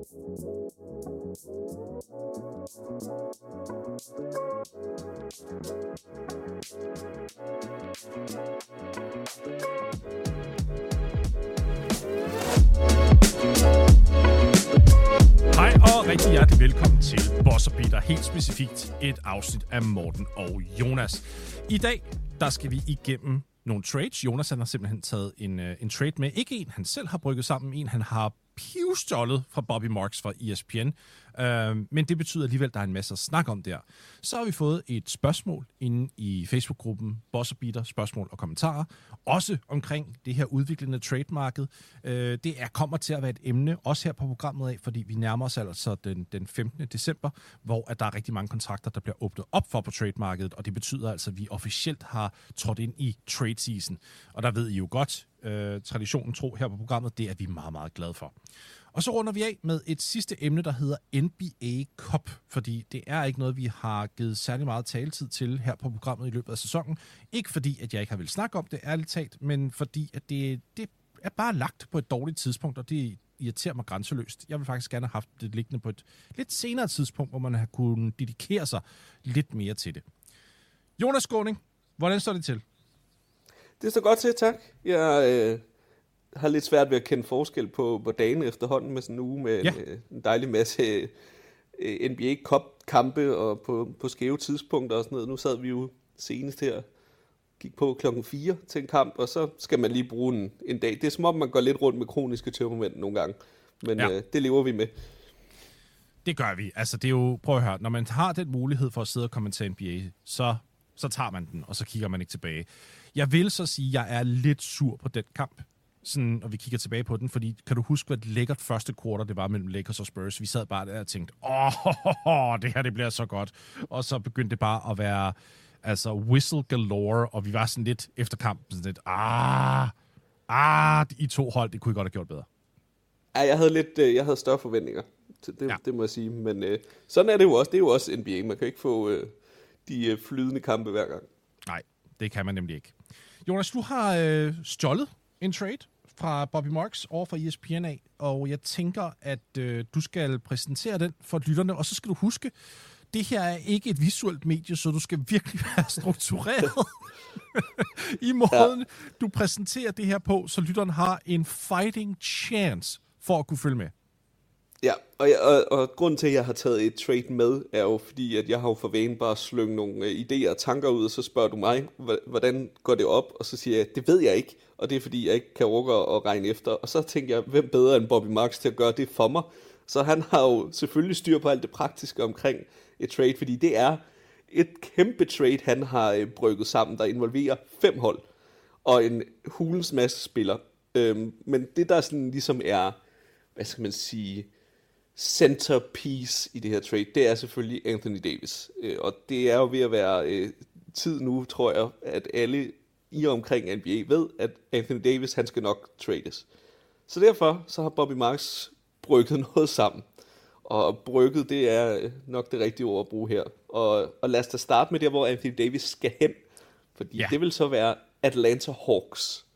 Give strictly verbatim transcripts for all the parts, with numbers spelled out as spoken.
Hej og rigtig hjertelig velkommen til Boss og Peter, helt specifikt et afsnit af Morten og Jonas. I dag, der skal vi igennem nogle trades. Jonas han har simpelthen taget en, en trade med. Ikke en, han selv har brygget sammen, en han har pivstjålet fra Bobby Marks fra E S P N. Uh, men det betyder alligevel, at der er en masse at snakke om der. Så har vi fået et spørgsmål inde i Facebook-gruppen Boss og Peter, spørgsmål og kommentarer. Også omkring det her udviklende trademarked. Uh, det er, kommer til at være et emne, også her på programmet af, fordi vi nærmer os altså den, den femtende december, hvor at der er rigtig mange kontrakter, der bliver åbnet op for på trademarkedet, og det betyder altså, at vi officielt har trådt ind i trade season. Og der ved I jo godt, uh, traditionen tro her på programmet, det er vi meget, meget glade for. Og så runder vi af med et sidste emne, der hedder N B A Cup, fordi det er ikke noget, vi har givet særlig meget taletid til her på programmet i løbet af sæsonen. Ikke fordi, at jeg ikke har vil snakke om det, ærligt talt, men fordi, at det, det er bare lagt på et dårligt tidspunkt, og det irriterer mig grænseløst. Jeg vil faktisk gerne have haft det liggende på et lidt senere tidspunkt, hvor man har kunnet dedikere sig lidt mere til det. Jonas Skåning, hvordan står det til? Det står godt til, tak. Jeg øh, har lidt svært ved at kende forskel på, på dagen efterhånden med sådan en uge med ja. en, en dejlig masse øh, N B A Cup-kampe og på, på skæve tidspunkter og sådan noget. Nu sad vi jo senest her, gik på klokken fire til en kamp, og så skal man lige bruge en, en dag. Det er som om, man går lidt rundt med kroniske tørmomænd nogle gange, men ja. øh, det lever vi med. Det gør vi. Altså, det er jo, prøv at høre, når man har den mulighed for at sidde og kommentere N B A, så, så tager man den, og så kigger man ikke tilbage. Jeg vil så sige, at jeg er lidt sur på den kamp, sådan, og vi kigger tilbage på den, fordi kan du huske, hvad et lækkert første quarter det var mellem Lakers og Spurs? Vi sad bare der og tænkte, åh, det her det bliver så godt. Og så begyndte det bare at være altså whistle galore, og vi var sådan lidt efter kampen, sådan lidt, ah, ah, I to hold, det kunne I godt have gjort bedre. Ja, jeg havde lidt, jeg havde større forventninger, det, ja. det må jeg sige, men øh, sådan er det jo også, det er jo også N B A, man kan ikke få øh, de øh, flydende kampe hver gang. Nej, det kan man nemlig ikke. Jonas, du har øh, stjålet en trade fra Bobby Marks over fra E S P N A, og jeg tænker, at øh, du skal præsentere den for lytterne, og så skal du huske, det her er ikke et visuelt medie, så du skal virkelig være struktureret i måden, ja. du præsenterer det her på, så lytteren har en fighting chance for at kunne følge med. Ja, og, jeg, og, og grunden til, at jeg har taget et trade med, er jo fordi, at jeg har jo for vane bare at slynge nogle øh, idéer og tanker ud, og så spørger du mig, hvordan går det op? Og så siger jeg, det ved jeg ikke, og det er fordi, jeg ikke kan orke at regne efter. Og så tænker jeg, hvem bedre end Bobby Marks til at gøre det for mig? Så han har jo selvfølgelig styr på alt det praktiske omkring et trade, fordi det er et kæmpe trade, han har øh, brygget sammen, der involverer fem hold og en hulens masse spillere. Øhm, men det, der sådan ligesom er, hvad skal man sige, centerpiece i det her trade, det er selvfølgelig Anthony Davis. Øh, og det er jo ved at være øh, tid nu, tror jeg, at alle i og omkring N B A ved, at Anthony Davis, han skal nok trades. Så derfor så har Bobby Marks brygget noget sammen. Og brygget, det er nok det rigtige ord at bruge her. Og, og lad os da starte med der, hvor Anthony Davis skal hen. Fordi ja. det vil så være Atlanta Hawks.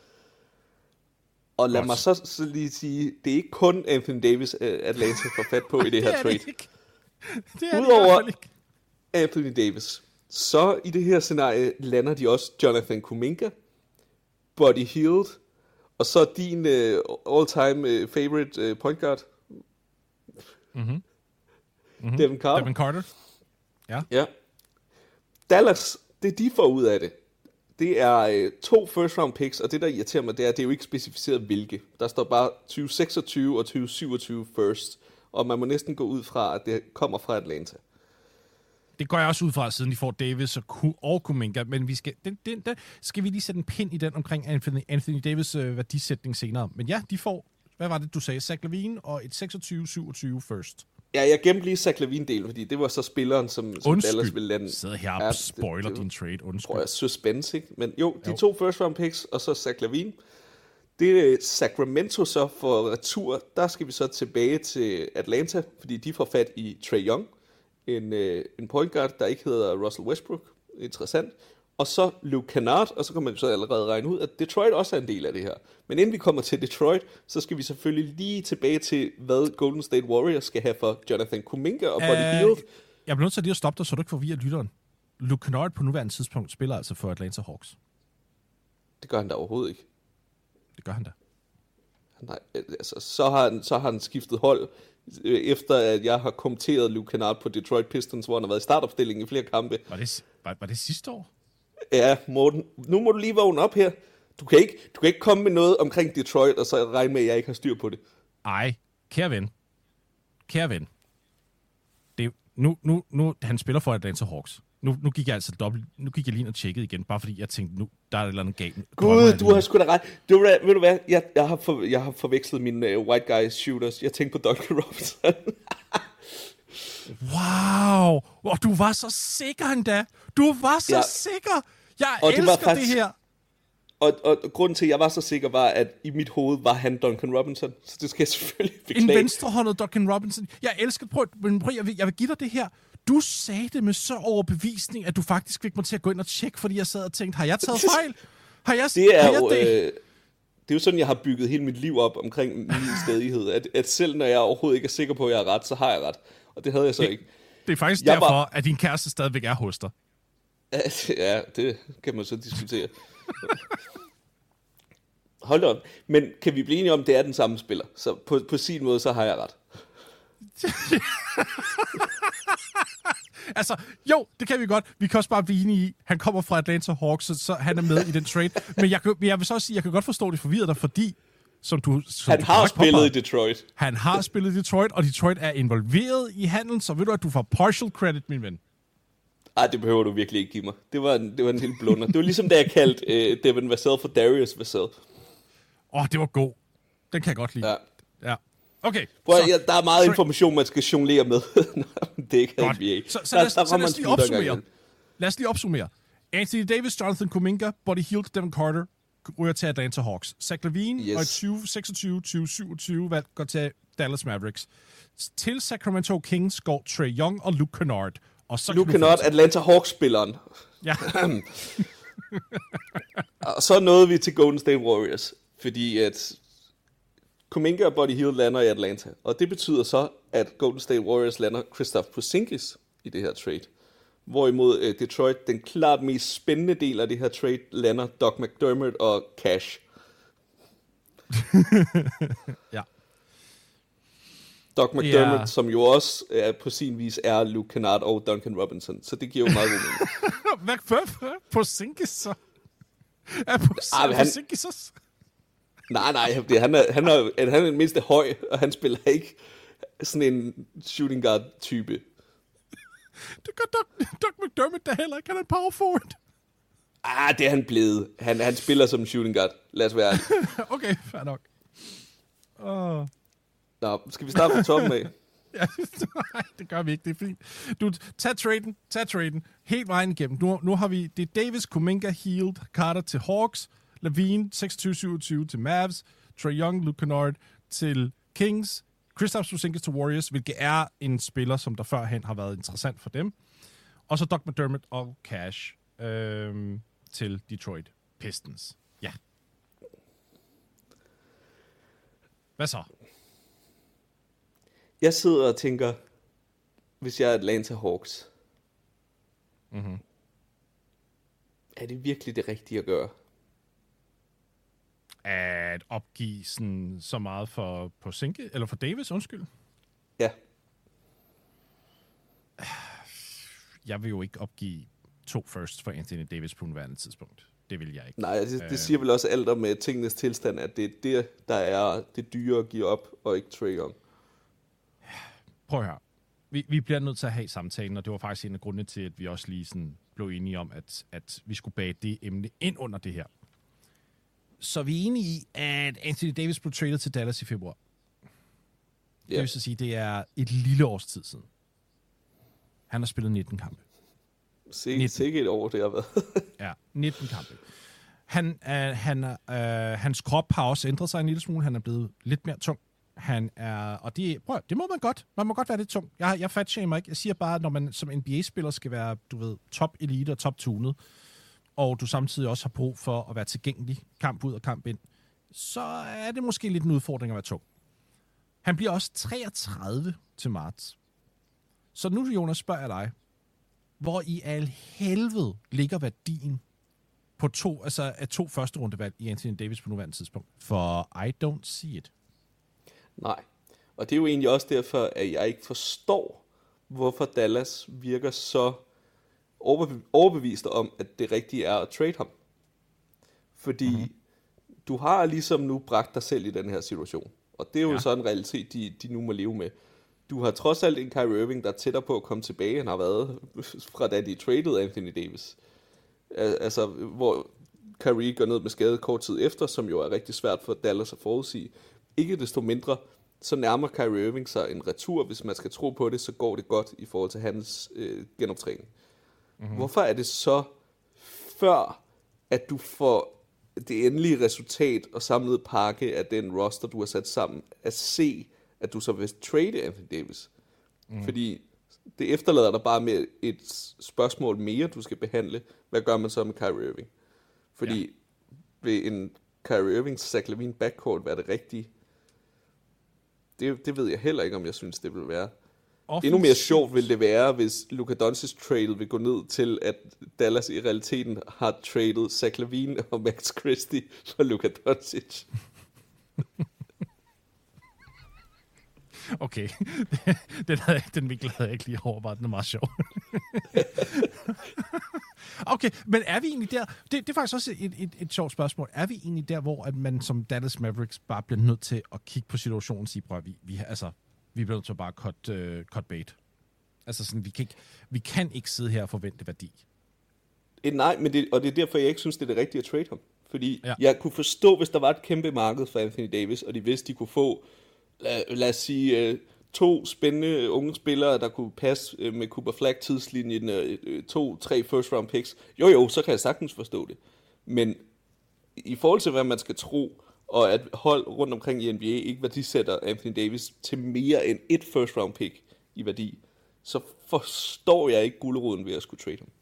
Og lad Godt. mig så, så lige sige, det er ikke kun Anthony Davis, Atlanta får fat på i det, det her trade. Det det er Udover det ikke. Anthony Davis, så i det her scenarie lander de også Jonathan Kuminga, Buddy Hield, og så din uh, all-time uh, favorite uh, point guard, mm-hmm. Mm-hmm. Devin Carter. Devin Carter. Ja. ja. Dallas, det de får ud af det, det er uh, to first round picks, og det der irriterer mig, det er, at det er jo ikke specificeret hvilke. Der står bare tyve seksogtyve og tyve syvogtyve first, og man må næsten gå ud fra, at det kommer fra Atlanta. Det går jeg også ud fra, siden de får Davis og, og Kuminga, men vi skal, den, den, der skal vi lige sætte en pind i den omkring Anthony, Anthony Davis' øh, værdisætning senere. Men ja, de får, hvad var det, du sagde, Zach LaVine og et seksogtyve syvogtyve first. Ja, jeg gemte lige Zach LaVine-del, fordi det var så spilleren, som, som Dallas ville lande. Undskyld, sidder her og ja, spoiler det, det, din trade, undskyld. Prøv at suspense, ikke? Men jo, de jo. to first round picks, og så Zach LaVine. Det er Sacramento så for retur, der skal vi så tilbage til Atlanta, fordi de får fat i Trae Young, en, øh, en point guard, der ikke hedder Russell Westbrook, interessant, og så Luke Kennard, og så kan man jo så allerede regne ud, at Detroit også er en del af det her. Men inden vi kommer til Detroit, så skal vi selvfølgelig lige tilbage til, hvad Golden State Warriors skal have for Jonathan Kuminga og Buddy uh, Hield. Jeg bliver nødt til lige at stoppe dig, så du ikke forvirrer lytteren. Luke Kennard på nuværende tidspunkt spiller altså for Atlanta Hawks. Det gør han da overhovedet ikke. Det gør han da. Nej, altså, så har han, så har han skiftet hold, efter at jeg har kommenteret Luke Kennard på Detroit Pistons, hvor han har været i startopstillingen i flere kampe. Var det, var, var det sidste år? Ja, Morten, nu må du lige vågne op her. Du kan ikke, du kan ikke komme med noget omkring Detroit, og så regne med, at jeg ikke har styr på det. Ej, kære ven. Kære ven. Det, nu, nu, nu, han spiller for Atlanta Hawks. Nu, nu gik jeg altså dobbelt, nu gik jeg lige ind og tjekkede igen, bare fordi jeg tænkte, nu der er et eller andet galt. Gud, du har sgu da ret. Du, ved du hvad, jeg, jeg, har, for, jeg har forvekslet mine uh, white guy shooters. Jeg tænkte på Duncan Robinson. Wow, og du var så sikker endda. Du var så ja. sikker. Jeg og elsker det, faktisk, det her. Og, og, og grunden til, at jeg var så sikker, var, at i mit hoved var han Duncan Robinson. Så det skal jeg selvfølgelig beklage. En venstrehåndet Duncan Robinson. Jeg elsker, prøv, men prøv, jeg, vil, jeg vil give dig det her. Du sagde det med så overbevisning, at du faktisk fik mig til at gå ind og tjekke, fordi jeg sad og tænkte, har jeg taget fejl? Har jeg, det, er har jeg jo, det? Øh, det er jo sådan, jeg har bygget hele mit liv op omkring min stedighed. At, at selv når jeg overhovedet ikke er sikker på, at jeg har ret, så har jeg ret. Og det havde jeg så det, ikke. Det er faktisk jeg derfor, var... at din kæreste stadigvæk er hos dig. Ja, det kan man så diskutere. Hold op. Men kan vi blive enige om, at det er den samme spiller? Så på, på sin måde, så har jeg ret. Altså, jo, det kan vi godt. Vi kan også bare blive enige i, han kommer fra Atlanta Hawks, så, så han er med i den trade. Men jeg, men jeg vil så også sige, jeg kan godt forstå det forvirret dig, fordi som du, som han du har spillet påpeger, i Detroit. Han har spillet i Detroit, og Detroit er involveret i handlen, så ved du, at du får partial credit, min ven. Ej, det behøver du virkelig ikke give mig. Det var en, det var en lille blunder. Det var ligesom, da jeg kaldte øh, Devin Vassell for Darius Vassell. Åh, oh, det var god. Den kan jeg godt lide. Ja. Ja. Okay. Prøv, så, ja, der er meget information, man skal jonglere med. Det er ikke N B A. Så, så, lad, der, der så lad os lige opsummere. Lad os lige opsummere. Anthony Davis, Jonathan Kuminga, Buddy Hield, Devin Carter ryger til Atlanta Hawks. Zach LaVine yes. og tyve seksogtyve tyve syvogtyve valg går til Dallas Mavericks. Til Sacramento Kings går Trae Young og Luke Kennard. Og så Luke Kennard, Atlanta Hawks-spilleren. Ja. Og så nåede vi til Golden State Warriors, fordi at Kuminga og Buddy Hield lander i Atlanta. Og det betyder så, at Golden State Warriors lander Kristaps Porzingis i det her trade. Hvorimod uh, Detroit, den klart mest spændende del af det her trade, lander Doug McDermott og Cash. Ja. Doug McDermott, yeah. som jo også uh, på sin vis er Luke Kennard og Duncan Robinson. Så det giver jo meget god mening. Hvad? Porzingis så? Er Porzingis også? Nej, nej, det, han, er, han, er, han er den mindste høj, og han spiller ikke sådan en shooting guard type. Det gør Doug, Doug McDermott da heller ikke, han er en power forward. Ah, det er han blevet. Han, han spiller som shooting guard, lad os være ærlig. Okay, fair nok. Uh. Nå, skal vi starte fra toppen af? Ja, nej, det gør vi ikke, det er fint. Du, tag traden, tag traden, helt vejen igennem. Nu, nu har vi, det er Davis, Kuminga, Hield, Carter til Hawks, LaVine, seksogtyve syvogtyve til Mavs, Trae Young, Luke Kennard til Kings, Kristaps Porzingis til Warriors, hvilket er en spiller, som der førhen har været interessant for dem. Og så Doug McDermott og Cash øhm, til Detroit Pistons. Ja. Hvad så? Jeg sidder og tænker, hvis jeg er Atlanta Hawks, mm-hmm. er det virkelig det rigtige at gøre? At opgive sådan, så meget for Porzingis, eller for Davis, undskyld? Ja. Jeg vil jo ikke opgive to first for Anthony Davis på nuværende tidspunkt. Det vil jeg ikke. Nej, det, det siger vel også alt om uh, tingenes tilstand, at det er det, der er det dyre at give op, og ikke Trae Young. Prøv at høre. Vi, vi bliver nødt til at have samtalen, og det var faktisk en af grundene til, at vi også lige sådan blev enige om, at, at vi skulle bage det emne ind under det her. Så vi er enige i, at Anthony Davis blev traded til Dallas i februar. Yeah. Det vil så sige, det er et lille års tid siden. Han har spillet nitten kampe. Sikke et år, det har været. Ja, nitten kampe. Han, øh, han, øh, hans krop har også ændret sig en lille smule. Han er blevet lidt mere tung. Han er, og det, prøv, det må man godt. Man må godt være lidt tung. Jeg, jeg fatshamer ikke. Jeg siger bare, at når man som N B A-spiller skal være, du ved, top elite og top tunet, og du samtidig også har brug for at være tilgængelig kamp ud og kamp ind, så er det måske lidt en udfordring at være tung. Han bliver også treogtredive til marts. Så nu, Jonas, spørger jeg dig, hvor i al helvede ligger værdien på to, altså af to første rundevalg i Anthony Davis på nuværende tidspunkt? For I don't see it. Nej, og det er jo egentlig også derfor, at jeg ikke forstår, hvorfor Dallas virker så overbevist om, at det rigtige er at trade ham. Fordi mm-hmm. du har ligesom nu bragt dig selv i den her situation. Og det er jo ja. så en realitet, de, de nu må leve med. Du har trods alt en Kyrie Irving, der er tættere på at komme tilbage, end har været fra da de traded Anthony Davis. Altså, hvor Kyrie går ned med skade kort tid efter, som jo er rigtig svært for Dallas at forudsige. Ikke desto mindre, så nærmer Kyrie Irving sig en retur. Hvis man skal tro på det, så går det godt i forhold til hans øh, genoptræning. Mm-hmm. Hvorfor er det så, før at du får det endelige resultat og samlede pakke af den roster, du har sat sammen, at se, at du så vil trade Anthony Davis? Mm. Fordi det efterlader dig bare med et spørgsmål mere, du skal behandle. Hvad gør man så med Kyrie Irving? Fordi ja. vil en Kyrie Irving Zach LaVine backcourt være det rigtige? Det, det ved jeg heller ikke, om jeg synes, det vil være. Offensiv. Endnu mere sjovt vil det være, hvis Luka Doncic trade vil gå ned til, at Dallas i realiteten har traded Zach LaVine og Max Christie for Luka Doncic. Okay, den, havde, den vinkel havde jeg ikke lige overvejet, den er meget sjov. Okay, men er vi egentlig der, det, det er faktisk også et, et, et sjovt spørgsmål, er vi egentlig der, hvor at man som Dallas Mavericks bare bliver nødt til at kigge på situationen og sige, prøv, vi, vi, altså, vi bliver nødt til at bare cut, uh, cut bait. Altså sådan, vi kan, ikke, vi kan ikke sidde her og forvente værdi. Et nej, men det, og det er derfor, jeg ikke synes, det er det rigtige at trade ham. Fordi ja. jeg kunne forstå, hvis der var et kæmpe marked for Anthony Davis, og de vidste, de kunne få, lad, lad os sige, to spændende unge spillere, der kunne passe med Cooper Flagg tidslinjen, to, tre first round picks. Jo jo, så kan jeg sagtens forstå det. Men i forhold til, hvad man skal tro, og at hold rundt omkring i N B A ikke værdisætter Anthony Davis til mere end et first round pick i værdi, så forstår jeg ikke guleroden ved at skulle trade ham.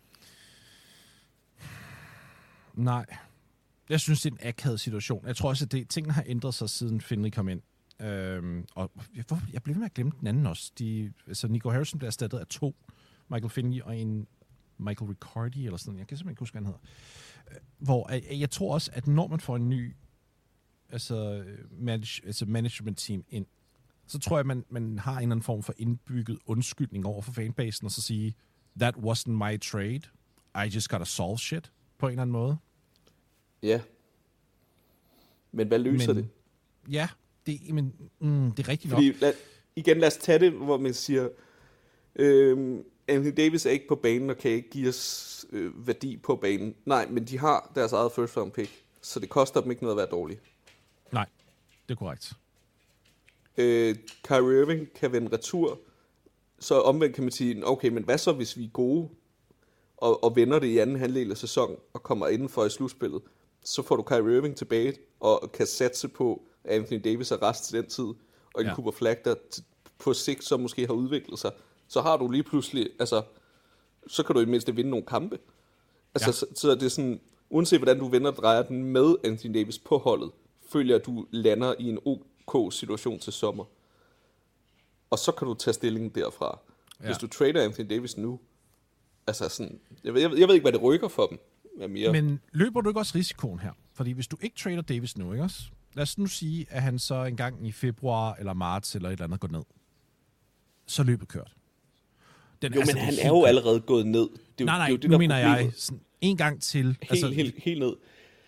Nej. Jeg synes, det er en akavet situation. Jeg tror også, at det, tingene har ændret sig, siden Finley kom ind. Øhm, og jeg, jeg blev ved med at glemme den anden også. De, altså Nico Harrison blev erstattet af to. Michael Finley og en Michael Riccardi, eller sådan. Jeg kan simpelthen ikke huske, hvad han hedder. Hvor jeg, jeg tror også, at når man får en ny altså, manage, altså management team ind, så tror jeg, at man, man har en eller anden form for indbygget undskyldning over for fanbasen, og så sige, that wasn't my trade. I just gotta solve shit, på en eller anden måde. Ja. Men hvad løser men, det? Ja, det, men, mm, det er rigtigt Fordi, nok. Lad, igen, lad os tage det, hvor man siger, øhm, Anthony Davis er ikke på banen, og kan ikke give os øh, værdi på banen. Nej, men de har deres eget first round pick, så det koster dem ikke noget at være dårlig. Nej, det er korrekt. Øh, Kyrie Irving kan vende retur, så omvendt kan man sige, okay, men hvad så, hvis vi er gode, og, og vender det i anden halvdel af sæsonen, og kommer indenfor i slutspillet, så får du Kyrie Irving tilbage, og kan satse på, at Anthony Davis er rest til den tid, og en ja. Cooper Flagg, der t- på sigt så måske har udviklet sig, så har du lige pludselig, altså, så kan du i mindste vinde nogle kampe. Altså, ja. så, så det er sådan, uanset hvordan du vender og drejer den med Anthony Davis på holdet, føler at du lander i en OK situation til sommer. Og så kan du tage stillingen derfra. Ja. Hvis du trader Anthony Davis nu, altså sådan, jeg ved, jeg ved, jeg ved ikke, hvad det rykker for dem. Mere. Men løber du ikke også risikoen her? Fordi hvis du ikke trader Davis nu, ikke også? Lad os nu sige, at han så engang i februar eller marts eller et eller andet går ned. Så løbet kørt. Den, jo, altså, men han er jo allerede gået ned. Det er, nej, nej, det er jo det, nu der mener problemet. jeg sådan en gang til. Helt, altså, helt, helt ned.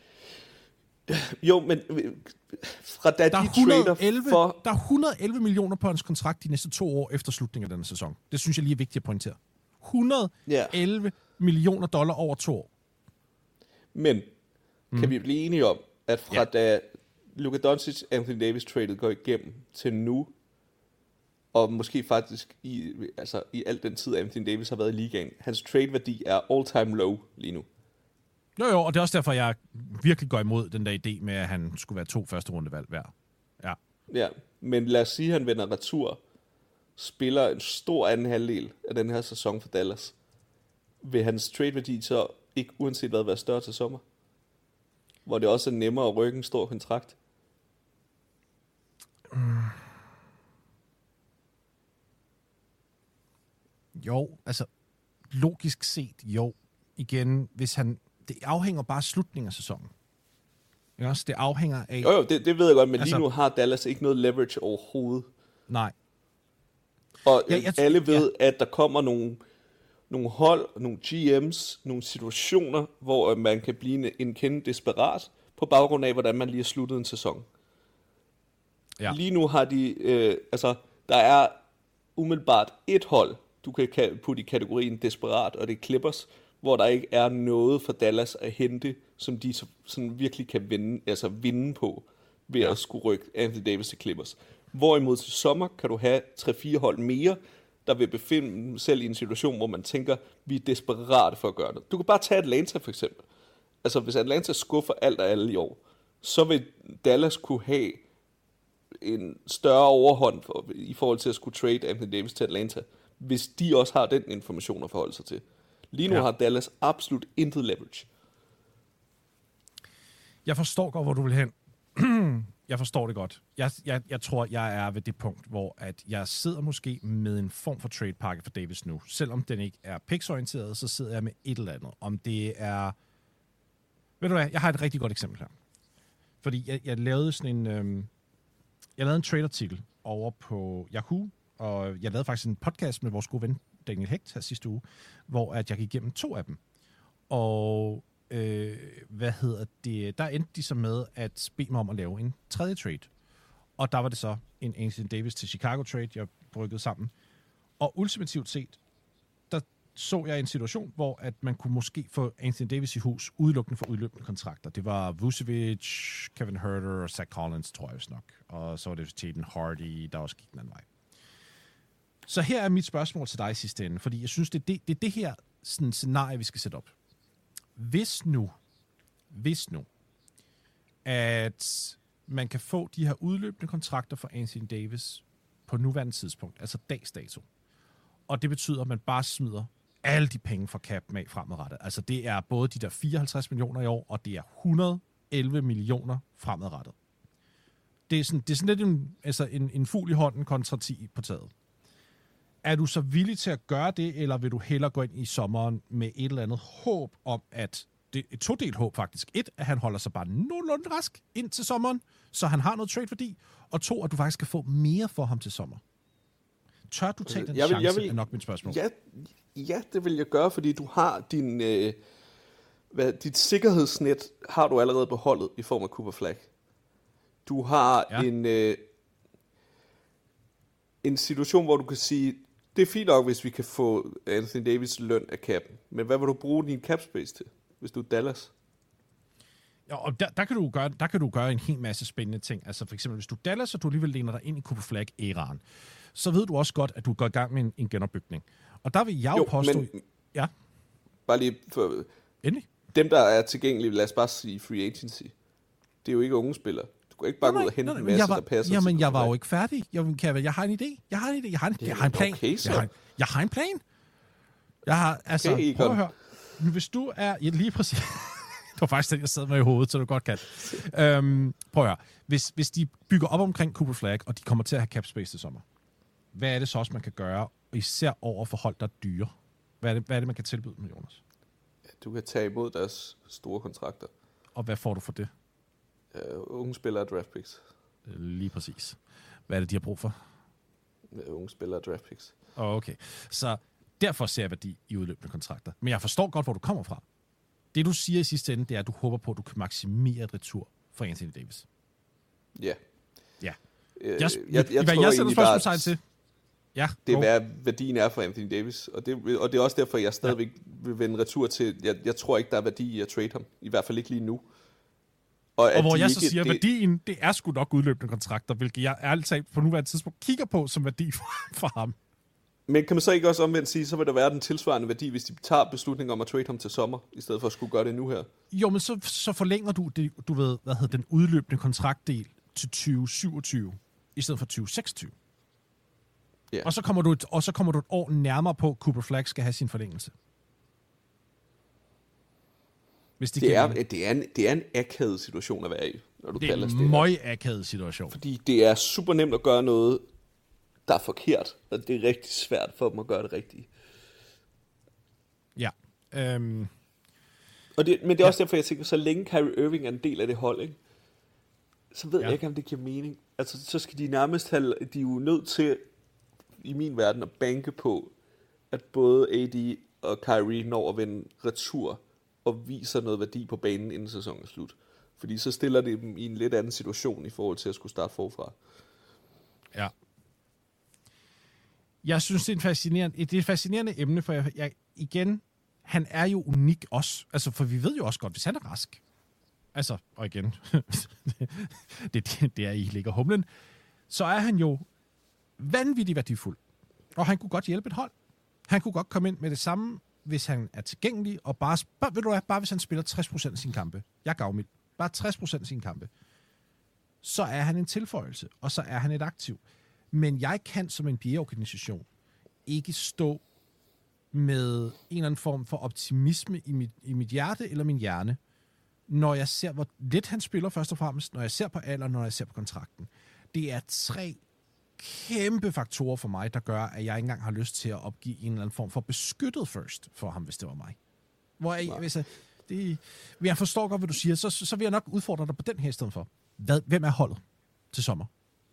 Jo, men fra da der de et hundrede og elleve, for... Der er et hundrede og elleve millioner på hans kontrakt de næste to år efter slutningen af denne sæson. Det synes jeg lige er vigtigt at pointere. et hundrede og elleve yeah. millioner dollar over to år. Men mm. kan vi blive enige om, at fra ja. da Luka Doncic Anthony Davis traded går igennem til nu, og måske faktisk i, altså i al den tid, Anthony Davis har været i ligaen, hans trade-værdi er all-time low lige nu. Jo, jo, og det er også derfor, jeg virkelig går imod den der idé med, at han skulle være to første rundevalg hver. Ja. Ja, men lad os sige, at han vender retur, spiller en stor anden halvdel af den her sæson for Dallas. Vil hans trade-værdi så ikke uanset hvad være større til sommer? Hvor det også er nemmere at rykke en stor kontrakt? Mm. Jo, altså logisk set, jo. Igen, hvis han... Det afhænger bare af slutningen af sæsonen. Ja, også, det afhænger af... Jo, jo, det, det ved jeg godt, men altså, lige nu har Dallas ikke noget leverage overhovedet. Nej. Og ja, jeg, alle ved, ja. at der kommer nogle, nogle hold, nogle G M's, nogle situationer, hvor man kan blive en kende desperat, på baggrund af, hvordan man lige har sluttet en sæson. Ja. Lige nu har de... Øh, altså, der er umiddelbart et hold, du kan putte i kategorien desperat, og det er Clippers, hvor der ikke er noget for Dallas at hente, som de så, sådan virkelig kan vinde, altså vinde på, ved ja. at skulle rykke Anthony Davis til Clippers. Hvorimod til sommer kan du have tre-fire hold mere, der vil befinde sig selv i en situation, hvor man tænker, vi er desperate for at gøre det. Du kan bare tage Atlanta for eksempel. Altså hvis Atlanta skuffer alt og alle i år, så vil Dallas kunne have en større overhånd for, i forhold til at skulle trade Anthony Davis til Atlanta, hvis de også har den information at forholde sig til. Lige nu ja. har Dallas absolut intet leverage. Jeg forstår godt, hvor du vil hen. Jeg forstår det godt. Jeg, jeg, jeg tror, jeg er ved det punkt, hvor at jeg sidder måske med en form for trade-pakke for Davis nu. Selvom den ikke er picks-orienteret, så sidder jeg med et eller andet. Om det er... Ved du hvad, jeg har et rigtig godt eksempel her. Fordi jeg, jeg lavede sådan en... Øhm, jeg lavede en trade-artikel over på Yahoo, og jeg lavede faktisk en podcast med vores gode ven, Daniel Hecht, her sidste uge, hvor at jeg gik igennem to af dem. Og øh, hvad hedder det? Der endte de så med at bede mig om at lave en tredje trade. Og der var det så en Anthony Davis til Chicago trade, jeg bryggede sammen. Og ultimativt set, der så jeg en situation, hvor at man kunne måske få Anthony Davis i hus udelukkende for udløbende kontrakter. Det var Vucevic, Kevin Huerter og Zach Collins, tror jeg nok. Og så var det Tatum Hardy, der også gik den anden vej. Så her er mit spørgsmål til dig i sidste ende, fordi jeg synes, det er det, det, er det her sådan, scenarie, vi skal sætte op. Hvis nu, hvis nu, at man kan få de her udløbende kontrakter for Anthony Davis på nuværende tidspunkt, altså dags dato, og det betyder, at man bare smider alle de penge fra cap med fremadrettet. Altså det er både de der fireoghalvtreds millioner i år, og det er et hundrede og elleve millioner fremadrettet. Det er sådan, det er sådan lidt en, altså en, en fugl i hånden kontra ti på taget. Er du så villig til at gøre det, eller vil du hellere gå ind i sommeren med et eller andet håb om, at det er et todelt håb faktisk. Et, at han holder sig bare nogenlunde rask ind til sommeren, så han har noget trade-værdi, og to, at du faktisk kan få mere for ham til sommer. Tør du tage den jeg vil, chance, jeg vil, er nok mit spørgsmål. Ja, ja, det vil jeg gøre, fordi du har din, øh, hvad, dit sikkerhedsnet har du allerede beholdet i form af Cooper Flagg. Du har ja. en, øh, en situation, hvor du kan sige, det er fint nok, hvis vi kan få Anthony Davis løn af capen, men hvad vil du bruge din cap space til, hvis du er Dallas? Ja, og der, der, kan du gøre, der kan du gøre en hel masse spændende ting. Altså for eksempel, hvis du er Dallas, og du alligevel læner dig ind i Cooper Flagg-æraen, så ved du også godt, at du går i gang med en, en genopbygning. Og der vil jeg jo, jo påstå... Men, ja. Bare lige for... Endelig. Dem, der er tilgængelige, lad os bare sige free agency. Det er jo ikke unge spillere. Du kan ikke bare nej, gå ud og hente en masse, var, der passer jamen, til. jeg var jo ikke færdig. Jeg, jeg, jeg har en idé. Jeg har en idé. Jeg har en, jeg har en plan. Okay, jeg, har, jeg har en plan. Jeg har... Altså, okay, prøv at høre. Hvis du er... Ja, lige præcis... Det var faktisk den, jeg sad med i hovedet, så du godt kan. Øhm, prøv at høre. Hvis, hvis de bygger op omkring Cooper Flagg, og de kommer til at have cap space til sommer, hvad er det så også, man kan gøre, især over for hold, der er dyre? Hvad er det, hvad er det man kan tilbyde dem, Jonas? Du kan tage imod deres store kontrakter. Og hvad får du for det? Uh, unge spillere draft picks. Lige præcis. Hvad er det, de har brug for? Uh, unge spillere draft picks. Okay. Så derfor ser jeg værdi i udløbende kontrakter. Men jeg forstår godt, hvor du kommer fra. Det, du siger i sidste ende, det er, at du håber på, at du kan maksimere et retur for Anthony Davis. Ja. Ja. Øh, jeg, jeg, jeg, hvad tror jeg sætter spørgsmålstegn til. Ja, det er, hvad værdien er for Anthony Davis. Og det, og det er også derfor, jeg stadigvæk ja. vil vende retur til, jeg, jeg tror ikke, der er værdi i at trade ham. I hvert fald ikke lige nu. Og, og hvor jeg så ikke, siger, at værdien, det er sgu nok udløbende kontrakter, hvilket jeg ærligt talt på nuværende tidspunkt kigger på som værdi for, for ham. Men kan man så ikke også omvendt sige, så vil der være den tilsvarende værdi, hvis de tager beslutningen om at trade ham til sommer, i stedet for at skulle gøre det nu her? Jo, men så, så forlænger du det, du ved, hvad hedder den udløbende kontraktdel til tyve syvogtyve, i stedet for tyve seksogtyve. Yeah. Og, så kommer du et, og så kommer du et år nærmere på, at Cooper Flagg skal have sin forlængelse. Hvis det, det, er, det, er en, det er en akavet situation at være i, når du det kalder det. Det er en møg akavet situation. Fordi det er super nemt at gøre noget, der er forkert, og det er rigtig svært for dem at gøre det rigtige. Ja. Øhm. Og det, men det er ja. også derfor, jeg tænker, så længe Kyrie Irving er en del af det hold, ikke, så ved ja. jeg ikke, om det giver mening. Altså, så skal de nærmest have, de er jo nødt til, i min verden, at banke på, at både A D og Kyrie når at vende retur, og viser noget værdi på banen, inden sæsonen er slut. Fordi så stiller det dem i en lidt anden situation, i forhold til at skulle starte forfra. Ja. Jeg synes, det er, en fascinerende, det er et fascinerende emne, for jeg, jeg, igen, han er jo unik også. Altså, for vi ved jo også godt, hvis han er rask, altså, og igen, det, det, det er i ligger humlen, så er han jo vanvittigt værdifuld. Og han kunne godt hjælpe et hold. Han kunne godt komme ind med det samme, hvis han er tilgængelig, og bare, bare, ved du hvad, bare hvis han spiller tres procent af sine kampe. Jeg gav mit. Bare tres procent af sine kampe. Så er han en tilføjelse, og så er han et aktiv. Men jeg kan som en N B A-organisation ikke stå med en eller anden form for optimisme i mit, i mit hjerte eller min hjerne, når jeg ser, hvor lidt han spiller først og fremmest, når jeg ser på alder, når jeg ser på kontrakten. Det er tre kæmpe faktorer for mig, der gør, at jeg ikke engang har lyst til at opgive en eller anden form for beskyttet first for ham, hvis det var mig. Hvor jeg, hvis jeg, det, jeg forstår godt, hvad du siger, så, så vil jeg nok udfordre dig på den her i stedet for. Hvad, hvem er holdet til sommer?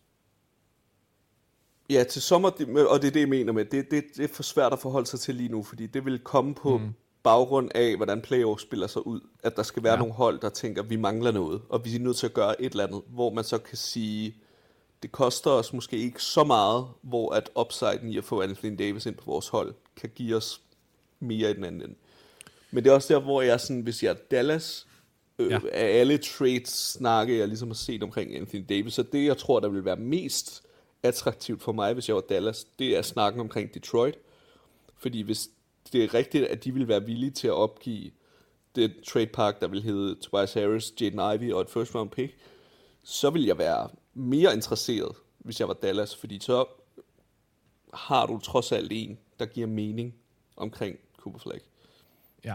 Ja, til sommer, og det er det, jeg mener med, det, det, det er for svært at forholde sig til lige nu, fordi det vil komme på mm. baggrund af, hvordan playoff spiller sig ud, at der skal være ja. nogle hold, der tænker, at vi mangler noget, og vi er nødt til at gøre et eller andet, hvor man så kan sige, det koster os måske ikke så meget, hvor at upsiden i at få Anthony Davis ind på vores hold, kan give os mere i den anden ende. Men det er også der, hvor jeg sådan, hvis jeg er Dallas, øh, ja. af alle trades snakke, jeg ligesom har set omkring Anthony Davis, så det, jeg tror, der vil være mest attraktivt for mig, hvis jeg var Dallas, det er snakken omkring Detroit. Fordi hvis det er rigtigt, at de vil være villige til at opgive det trade pack, der vil hedde Tobias Harris, Jaden Ivey og et first round pick, så vil jeg være mere interesseret, hvis jeg var Dallas, fordi så har du trods alt en, der giver mening omkring Cooper Flag. Ja.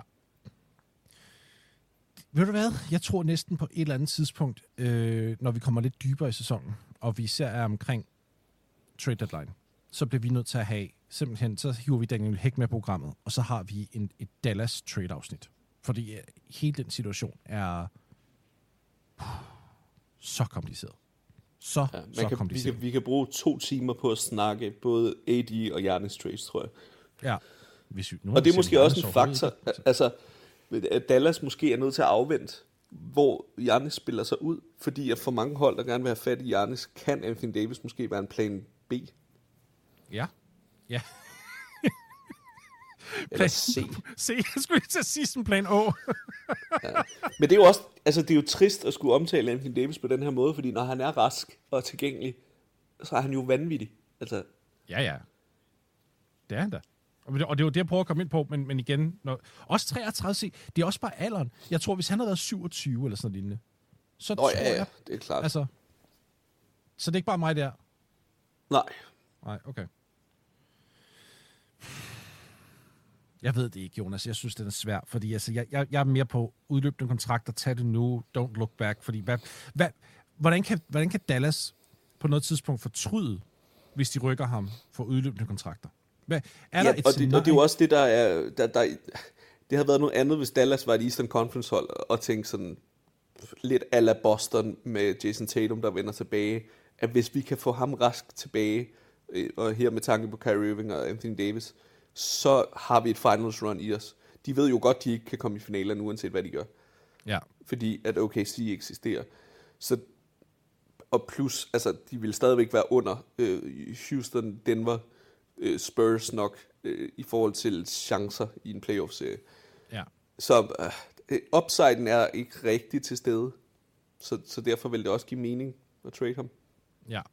Ved du hvad? Jeg tror næsten på et eller andet tidspunkt, øh, når vi kommer lidt dybere i sæsonen, og vi ser er omkring trade deadline, så bliver vi nødt til at have, simpelthen, så hiver vi Daniel Hæk med programmet, og så har vi en, et Dallas trade-afsnit. Fordi hele den situation er uh, så kompliceret. Så, ja, så kan, kompliceret. Vi kan, vi kan bruge to timer på at snakke både A D og Giannis trades, tror jeg. Ja. Hvis vi, nu og det er måske også en faktor, altså at Dallas måske er nødt til at afvente, hvor Giannis spiller sig ud, fordi at for mange hold, der gerne vil have fat i Giannis, kan Anthony Davis måske være en plan B. Ja. Ja. Eller C. C, jeg skulle lige til at sige sådan plan Å. Ja. Men det er jo også, altså det er jo trist at skulle omtale Anthony Davis på den her måde, fordi når han er rask og tilgængelig, så er han jo vanvittig. Altså. Ja, ja. Det er han da. Og det, og det er jo det, jeg prøver at komme ind på, men, men igen, når, også treogtredive C, det er også bare alderen. Jeg tror, hvis han havde været syvogtyve eller sådan noget lignende, så Nå, tror ja, ja, jeg... det er klart. Altså, så det er ikke bare mig der? Nej. Nej, okay. Jeg ved det ikke, Jonas. Jeg synes, det er svært, fordi altså, jeg, jeg, jeg er mere på udløbende kontrakter, tag det nu, don't look back, fordi hvad, hvad, hvordan, kan, hvordan kan Dallas på noget tidspunkt fortryde, hvis de rykker ham for udløbende kontrakter? Hvad, er ja, der et og, det, og det er jo også det, der er... Der, der, det havde været noget andet, hvis Dallas var et Eastern Conference-hold, og tænkte sådan lidt a la Boston med Jason Tatum, der vender tilbage, at hvis vi kan få ham rask tilbage, og her med tanke på Kyrie Irving og Anthony Davis, så har vi et finals run i os. De ved jo godt, de ikke kan komme i finalen, uanset hvad de gør. Ja. Fordi at O K C eksisterer. Så, og plus, altså, de vil stadigvæk være under øh, Houston, Denver, øh, Spurs nok, øh, i forhold til chancer i en playoff-serie. Ja. Så øh, upsiden er ikke rigtig til stede. Så, så derfor vil det også give mening at trade ham. Ja.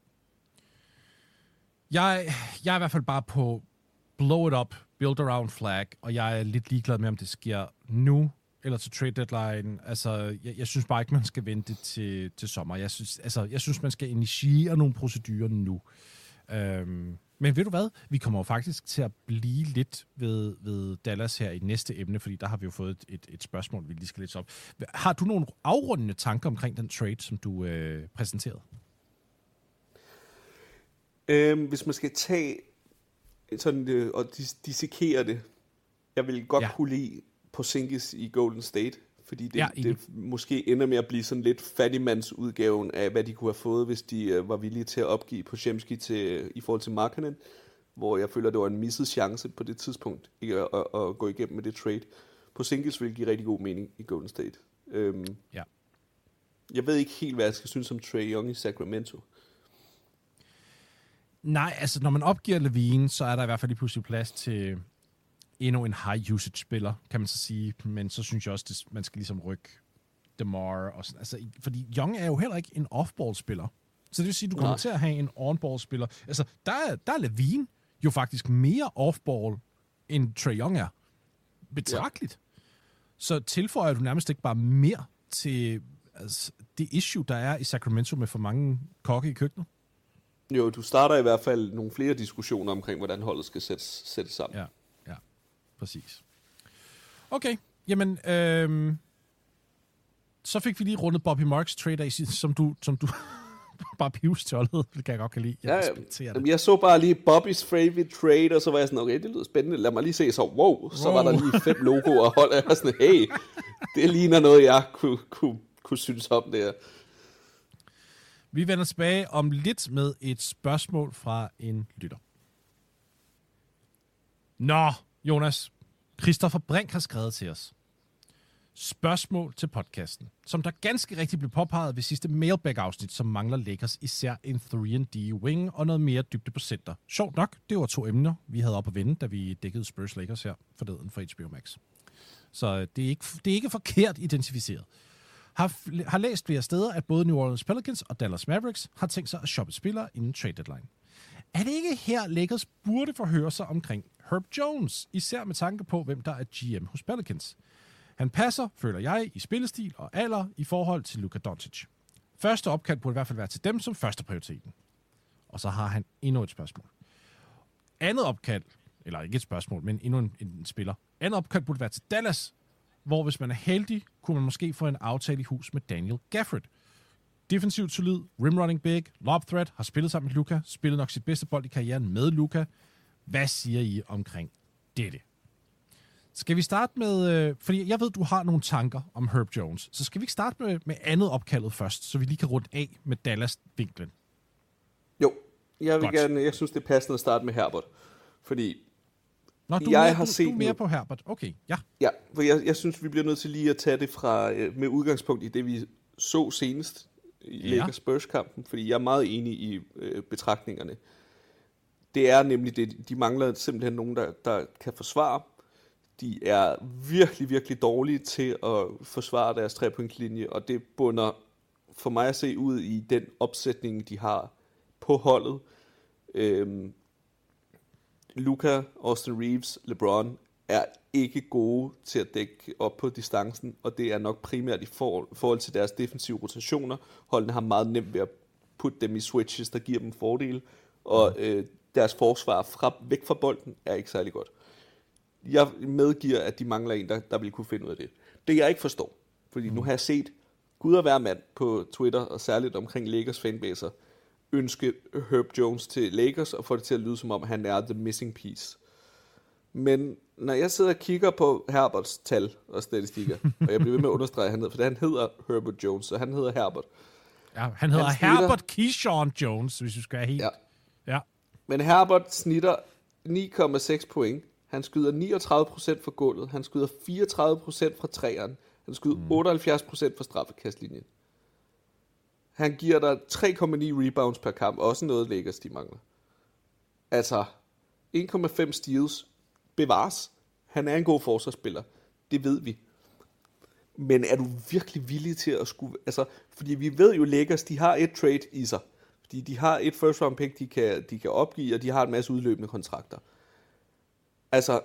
Jeg, jeg er i hvert fald bare på blow it up, build around flag, og jeg er lidt ligeglad med, om det sker nu, eller til trade deadline. Altså, jeg, jeg synes bare ikke, man skal vente til, til sommer. Jeg synes, altså, jeg synes, man skal initiere nogle procedurer nu. Øhm, Men ved du hvad? Vi kommer jo faktisk til at blive lidt ved, ved Dallas her i næste emne, fordi der har vi jo fået et, et, et spørgsmål, vi lige skal læse op. Har du nogle afrundende tanker omkring den trade, som du øh, præsenterede? Øhm, hvis man skal tage sådan øh, og dis- dissekere det, jeg vil godt ja. kunne lide Porzingis i Golden State, fordi det, ja, det måske ender med at blive sådan lidt fattigmandsudgaven af, hvad de kunne have fået, hvis de øh, var villige til at opgive Podziemski til, i forhold til Markkanen, hvor jeg føler, det var en misset chance på det tidspunkt ikke, at, at, at gå igennem med det trade. Porzingis vil give rigtig god mening i Golden State. Øhm, ja. Jeg ved ikke helt, hvad jeg skal synes om Trae Young i Sacramento. Nej, altså når man opgiver Levine, så er der i hvert fald lige pludselig plads til endnu en high-usage-spiller, kan man så sige. Men så synes jeg også, at man skal ligesom rykke DeMar. Og sådan. Altså, fordi Young er jo heller ikke en off-ball-spiller. Så det vil sige, at du kommer Nej. til at have en on-ball-spiller. Altså, der er, der er Levine jo faktisk mere off-ball, end Trae Young er. Betragteligt. Ja. Så tilføjer du nærmest ikke bare mere til altså, det issue, der er i Sacramento med for mange kokke i køkkenet? Jo, du starter i hvert fald nogle flere diskussioner omkring, hvordan holdet skal sættes, sættes sammen. Ja, ja, præcis. Okay, jamen, øhm, så fik vi lige rundet Bobby Marks trade af, som du, som du bare pivstjålede, det kan jeg godt kan lide. Jeg, ja, jamen, jeg så bare lige Bobbys favorite trade, og så var jeg sådan, okay, det lyder spændende, lad mig lige se, så wow, så wow. var der lige fem logoer, og hold af sådan, hey, det ligner noget, jeg kunne, kunne, kunne synes om det her. Vi vender tilbage om lidt med et spørgsmål fra en lytter. Nå, Jonas. Christoffer Brink har skrevet til os. Spørgsmål til podcasten, som der ganske rigtigt blev påpeget ved sidste mailbag-afsnit, som mangler Lakers især en tre and D wing og noget mere dybde på center. Sjovt nok, det var to emner, vi havde op at vende, da vi dækkede Spurs Lakers her forleden for H B O Max. Så det er ikke, det er ikke forkert identificeret. Har, har læst flere steder, at både New Orleans Pelicans og Dallas Mavericks har tænkt sig at shoppe spillere inden trade deadline. Er det ikke her, Lakers burde forhøre sig omkring Herb Jones, især med tanke på, hvem der er G M hos Pelicans? Han passer, føler jeg, i spillestil og alder i forhold til Luka Doncic. Første opkald burde i hvert fald være til dem som første prioriteten. Og så har han endnu et spørgsmål. Andet opkald, eller ikke et spørgsmål, men endnu en, en spiller. Andet opkald burde være til Dallas, hvor hvis man er heldig, kunne man måske få en aftale i hus med Daniel Gafford. Defensivt solid, rimrunning big, lob threat, har spillet sammen med Luka, spillet nok sit bedste bold i karrieren med Luka. Hvad siger I omkring dette? Skal vi starte med, øh, fordi jeg ved, du har nogle tanker om Herb Jones, så skal vi ikke starte med, med andet opkaldet først, så vi lige kan runde af med Dallas-vinklen? Jo, jeg vil Godt. gerne, jeg synes, det er passende at starte med Herbert, fordi Nå, du, jeg mere, har du, set du er mere på Herbert. Okay, ja. Ja, for jeg, jeg synes, vi bliver nødt til lige at tage det fra med udgangspunkt i det, vi så senest i ja. Lakers Spurs-kampen, fordi jeg er meget enig i øh, betragtningerne. Det er nemlig det, de mangler simpelthen nogen, der, der kan forsvare. De er virkelig, virkelig dårlige til at forsvare deres trepointslinje, og det bunder for mig at se ud i den opsætning, de har på holdet. Øhm, Luka, Austin Reeves, LeBron er ikke gode til at dække op på distancen, og det er nok primært i forhold til deres defensive rotationer. Holdene har meget nemt ved at putte dem i switches, der giver dem fordele, og øh, deres forsvar fra, væk fra bolden er ikke særlig godt. Jeg medgiver, at de mangler en, der, der vil kunne finde ud af det. Det jeg ikke forstår, fordi mm. nu har jeg set Gud og hver mand på Twitter, og særligt omkring Lakers fanbaser, ønske Herb Jones til Lakers, og få det til at lyde som om, han er the missing piece. Men når jeg sidder og kigger på Herberts tal og statistikker, og jeg bliver ved med at understrege, han hedder, for han hedder Herbert Jones, så han hedder Herbert. Ja, han hedder han snitter, Herbert Keyshawn Jones, hvis vi skal have helt. Ja. ja. Men Herbert snitter ni komma seks point. Han skyder niogtredive procent fra gulvet. Han skyder fireogtredive procent fra træerne. Han skyder mm. otteoghalvfjerds procent fra straffekastlinjen. Han giver dig tre komma ni rebounds per kamp. Også noget Lakers, de mangler. Altså, en komma fem steals bevares. Han er en god forsvarsspiller. Det ved vi. Men er du virkelig villig til at skulle... Altså, fordi vi ved jo, Lakers, de har et trade i sig. Fordi de har et first round pick, de kan, de kan opgive, og de har en masse udløbende kontrakter. Altså,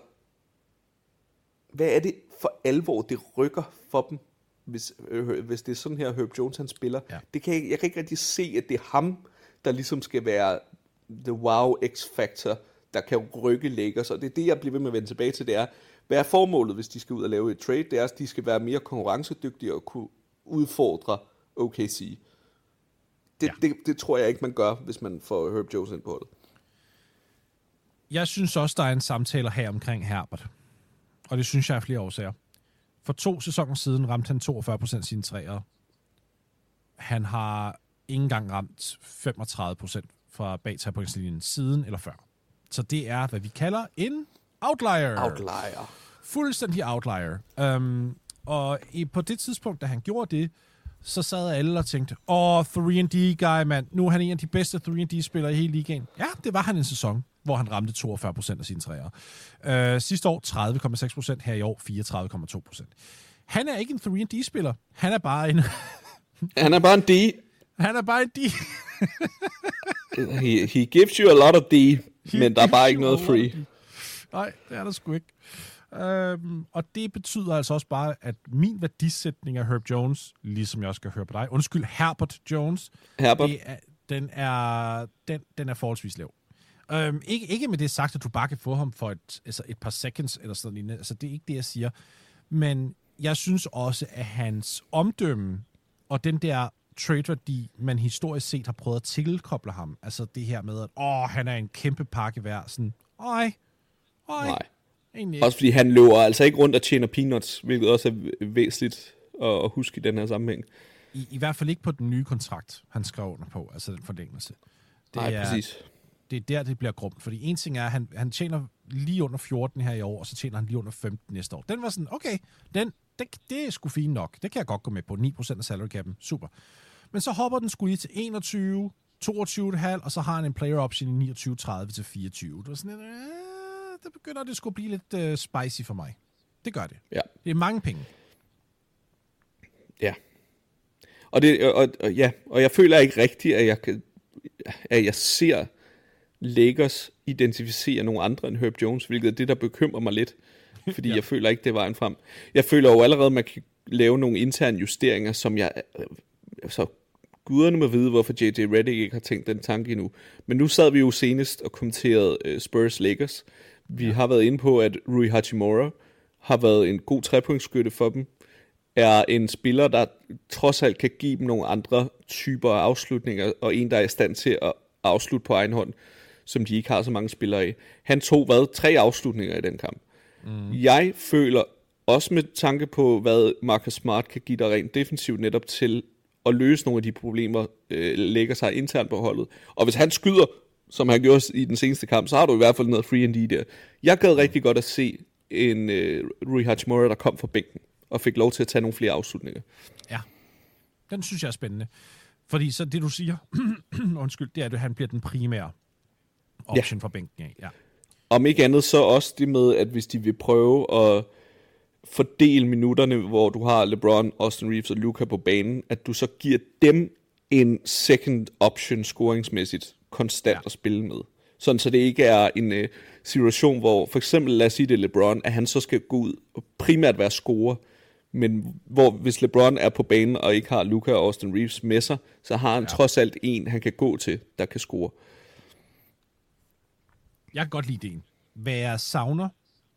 hvad er det for alvor, det rykker for dem, hvis, øh, hvis det er sådan her, Herb Jones han spiller? Ja. Det kan jeg, jeg kan ikke rigtig se, at det er ham, der ligesom skal være the wow X-factor, der kan rykke Lakers, og det er det, jeg bliver ved med at vende tilbage til, det er, hvad er formålet, hvis de skal ud og lave et trade? Det er, at de skal være mere konkurrencedygtige og kunne udfordre O K C. Det, ja. det, det tror jeg ikke, man gør, hvis man får Herb Jones ind på holdet. Jeg synes også, der er en samtale her omkring Herbert. Og det synes jeg er flere årsager. For to sæsoner siden ramte han toogfyrre procent af sine træer. Han har ikke engang ramt femogtredive procent fra bag trepointslinjen siden eller før. Så det er, hvad vi kalder en outlier. Outlier. Fuldstændig outlier. Um, og i, på det tidspunkt, da han gjorde det, så sad alle og tænkte, åh, tre and D guy, mand. Nu er han en af de bedste tre and D-spillere i hele ligaen. Ja, det var han en sæson, hvor han ramte toogfyrre procent af sine træer. Uh, sidste år tredive komma seks procent, her i år fireogtredive komma to procent. Han er ikke en tre and D-spiller. Han er bare en... han er bare en D. Han er bare en D. he, he gives you a lot of D, he men der er bare ikke noget free. Nej, det er der sgu ikke. Um, og det betyder altså også bare, at min værdisætning af Herb Jones, ligesom jeg også skal høre på dig, undskyld, Herbert Jones, Herbert. Det er, den, er, den, den er forholdsvis lav. Um, ikke, ikke med det sagt, at du bare kan få ham for et, altså et par seconds eller sådan noget. Altså, det er ikke det, jeg siger. Men jeg synes også, at hans omdømme og den der trade-værdi, man historisk set har prøvet at tilkoble ham, altså det her med, at åh, han er en kæmpe pakke værd, sådan, øj, øj. Nej. Også fordi han løber altså ikke rundt og tjener peanuts, hvilket også er væsentligt at huske i den her sammenhæng. I, I hvert fald ikke på den nye kontrakt, han skrev under på, altså den forlængelse. Det Nej, er, præcis. Det er der, det bliver grumt. Fordi en ting er, at han, han tjener lige under fjorten her i år, og så tjener han lige under femten næste år. Den var sådan, okay, den, det, det er sgu fint nok. Det kan jeg godt gå med på. ni procent af salary cap'en. Super. Men så hopper den sgu lige til enogtyve, toogtyve komma fem, og så har han en player option i niogtyve tredive til fireogtyve. Det var sådan, øh, der begynder det sgu at blive lidt øh, spicy for mig. Det gør det. Ja. Det er mange penge. Ja. Og, det, og, og, ja. og jeg føler ikke rigtigt, at jeg, kan, at jeg ser Lakers identificere nogle andre end Herb Jones, hvilket er det, der bekymrer mig lidt. Fordi ja. jeg føler ikke, det er vejen frem. Jeg føler jo allerede, at man kan lave nogle interne justeringer, som jeg... Så guderne må vide, hvorfor J J Redick ikke har tænkt den tanke endnu. Men nu sad vi jo senest og kommenterede uh, Spurs Lakers. Vi ja. har været inde på, at Rui Hachimura har været en god trepointsskytte for dem. Er en spiller, der trods alt kan give dem nogle andre typer af afslutninger, og en, der er i stand til at afslutte på egen hånd, som de ikke har så mange spillere af. Han tog, hvad, tre afslutninger i den kamp. Mm. Jeg føler, også med tanke på, hvad Marcus Smart kan give dig rent defensivt netop til at løse nogle af de problemer, øh, lægger sig internt på holdet. Og hvis han skyder, som han gjorde i den seneste kamp, så har du i hvert fald noget free and D der. Jeg gad rigtig godt at se en øh, Rui Hachimura, der kom fra bænken, og fik lov til at tage nogle flere afslutninger. Ja, den synes jeg er spændende. Fordi så det, du siger, undskyld, det er, at han bliver den primære option ja. fra bænken af. Ja. Om ikke andet, så også det med, at hvis de vil prøve at fordele minutterne, hvor du har LeBron, Austin Reeves og Luka på banen, at du så giver dem en second option scoringsmæssigt konstant ja. at spille med. Sådan så det ikke er en uh, situation, hvor for eksempel, lad os sige det LeBron, at han så skal gå ud og primært være scorer, men hvor hvis LeBron er på banen og ikke har Luka og Austin Reeves med sig, så har han ja. trods alt en, han kan gå til, der kan score. Jeg kan godt lide det. Hvad jeg savner,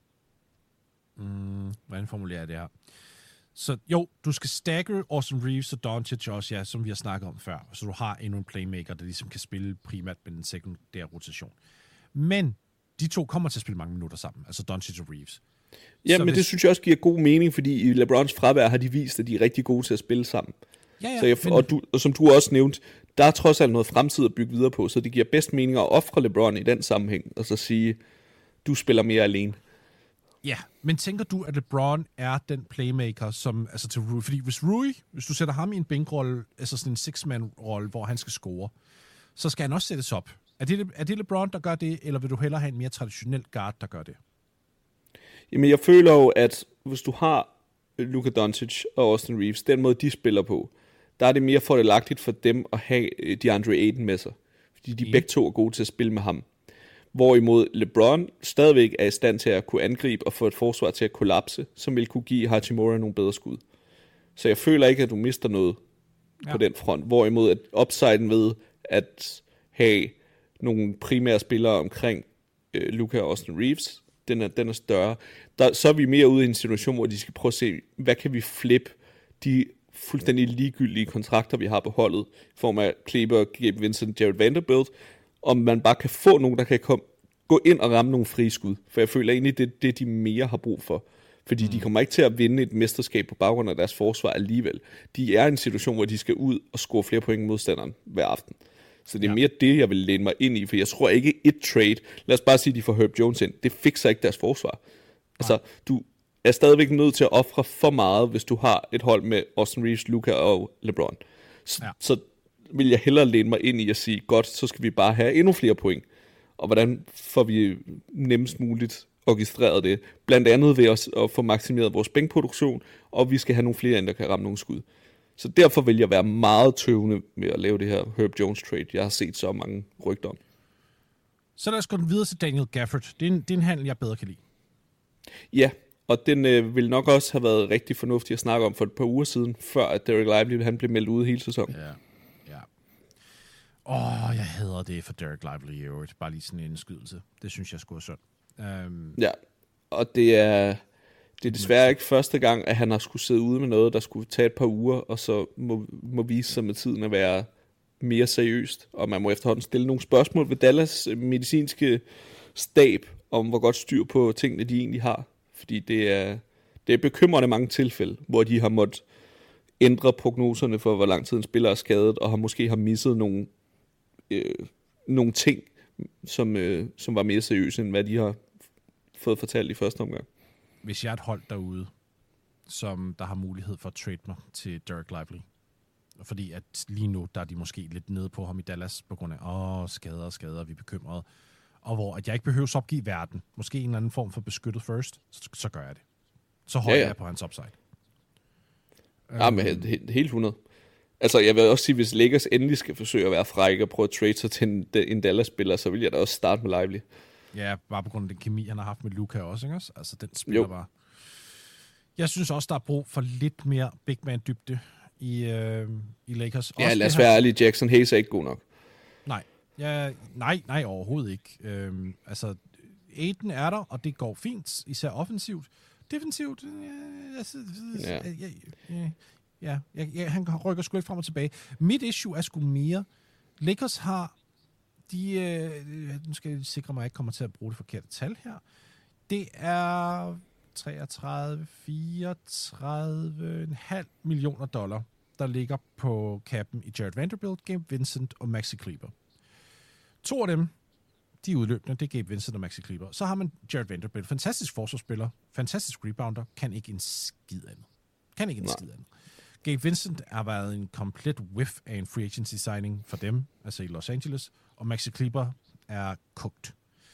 mm, hvordan formulerer jeg det her? Så jo, du skal stagge Austin Reeves og Doncic også, ja, som vi har snakket om før, så du har endnu en playmaker, der ligesom kan spille primært med den sekundære rotation. Men de to kommer til at spille mange minutter sammen, altså Doncic og Reeves. Ja, så men hvis... det synes jeg også giver god mening, fordi i LeBrons fravær har de vist, at de er rigtig gode til at spille sammen. Ja, ja, så jeg, men... og, du, og som du også nævnte, der er trods alt noget fremtid at bygge videre på, så det giver bedst mening at ofre LeBron i den sammenhæng, og så sige, du spiller mere alene. Ja, men tænker du, at LeBron er den playmaker, som, altså til Rui, fordi hvis Rui, hvis du sætter ham i en bænkrolle, altså sådan en six-man-rolle, hvor han skal score, så skal han også sættes op. Er det, er det LeBron, der gør det, eller vil du hellere have en mere traditionel guard, der gør det? Jamen, jeg føler jo, at hvis du har Luka Doncic og Austin Reeves, den måde, de spiller på, der er det mere fordelagtigt for dem at have DeAndre Ayton med sig. Fordi de mm. begge to er gode til at spille med ham. Hvorimod LeBron stadigvæk er i stand til at kunne angribe og få et forsvar til at kollapse, som vil kunne give Hachimura nogle bedre skud. Så jeg føler ikke, at du mister noget ja. på den front. Hvorimod at upsiden ved at have nogle primære spillere omkring øh, Luka og Austin Reeves, den er, den er større. Der, så er vi mere ude i en situation, hvor de skal prøve at se, hvad kan vi flippe de fuldstændig ligegyldige kontrakter, vi har på holdet, i form af Kleber, Gabe Vincent, Jared Vanderbilt, om man bare kan få nogen, der kan komme, gå ind og ramme nogle friskud. For jeg føler egentlig, det er det, de mere har brug for. Fordi mm. de kommer ikke til at vinde et mesterskab på baggrund af deres forsvar alligevel. De er i en situation, hvor de skal ud og score flere point end modstanderen hver aften. Så det er ja. mere det, jeg vil læne mig ind i, for jeg tror ikke et trade, lad os bare sige, de får Herb Jones ind, det fikser ikke deres forsvar. Altså, du er stadigvæk nødt til at ofre for meget, hvis du har et hold med Austin Reeves, Luka og LeBron. Så, ja. så vil jeg hellere læne mig ind i at sige, godt, så skal vi bare have endnu flere point. Og hvordan får vi nemmest muligt orkestreret det? Blandt andet ved at, at få maksimeret vores bænkproduktion, og vi skal have nogle flere end der kan ramme nogle skud. Så derfor vil jeg være meget tøvende med at lave det her Herb Jones trade. Jeg har set så mange rygter om. Så lad os gå videre til Daniel Gafford. Det er en, det er en handel, jeg bedre kan lide. Ja, og den øh, vil nok også have været rigtig fornuftig at snakke om for et par uger siden, før at Derek Lively han blev meldt ude hele sæsonen. Ja, ja. Åh, jeg hader det for Derek Lively i øvrigt. Bare lige sådan en indskydelse. Det synes jeg skulle være synd. Um... Ja, og det er... Det er desværre ikke første gang, at han har skulle sidde ude med noget, der skulle tage et par uger, og så må, må vise sig med tiden at være mere seriøst. Og man må efterhånden stille nogle spørgsmål ved Dallas medicinske stab, om hvor godt styr på tingene, de egentlig har. Fordi det er, det er bekymrende mange tilfælde, hvor de har måttet ændre prognoserne for, hvor lang tid en spiller er skadet, og har måske har misset nogle, øh, nogle ting, som, øh, som var mere seriøse, end hvad de har fået fortalt i første omgang. Hvis jeg er et hold derude, som der har mulighed for at trade mig til Derek Lively, fordi at lige nu, der er de måske lidt nede på ham i Dallas, på grund af, åh, skader og skader, vi er bekymrede, og hvor at jeg ikke behøver at opgive verden, måske en eller anden form for beskyttet first, så, så gør jeg det. Så holder ja, ja. jeg på hans upside. Ja, men helt, helt, helt hundrede. Altså, jeg vil også sige, hvis Lakers endelig skal forsøge at være frække og prøve at trade sig til en, en Dallas-spiller, så vil jeg da også starte med Lively. Ja, bare på grund af den kemi, han har haft med Luka også, ikke også? Altså, den spiller jo. bare... Jeg synes også, der er brug for lidt mere big man-dybde i, øh, i Lakers. Ja, også lad os være ærlige. Jackson Hayes er ikke god nok. Nej. Ja, nej, nej, overhovedet ikke. Øhm, altså, Aiden er der, og det går fint, især offensivt. Defensivt, ja, altså, ja. Ja, ja, ja, ja, ja, han rykker sgu lidt frem og tilbage. Mit issue er sgu mere, Lakers har de, øh, nu skal jeg sikre mig, at jeg ikke kommer til at bruge det forkerte tal her. Det er treogtredive, fireogtredive komma fem millioner dollar, der ligger på kappen i Jared Vanderbilt, Gabe Vincent og Maxi Kleber. To af dem, de er udløbende, det er Gabe Vincent og Maxi Kleber. Så har man Jared Vanderbilt, fantastisk forsvarsspiller, fantastisk rebounder, kan ikke en skid andet. Kan ikke en Nej. skid andet. Gabe Vincent har været en komplet whiff af en free agency signing for dem, altså i Los Angeles, og Maxi Kleber er kogt.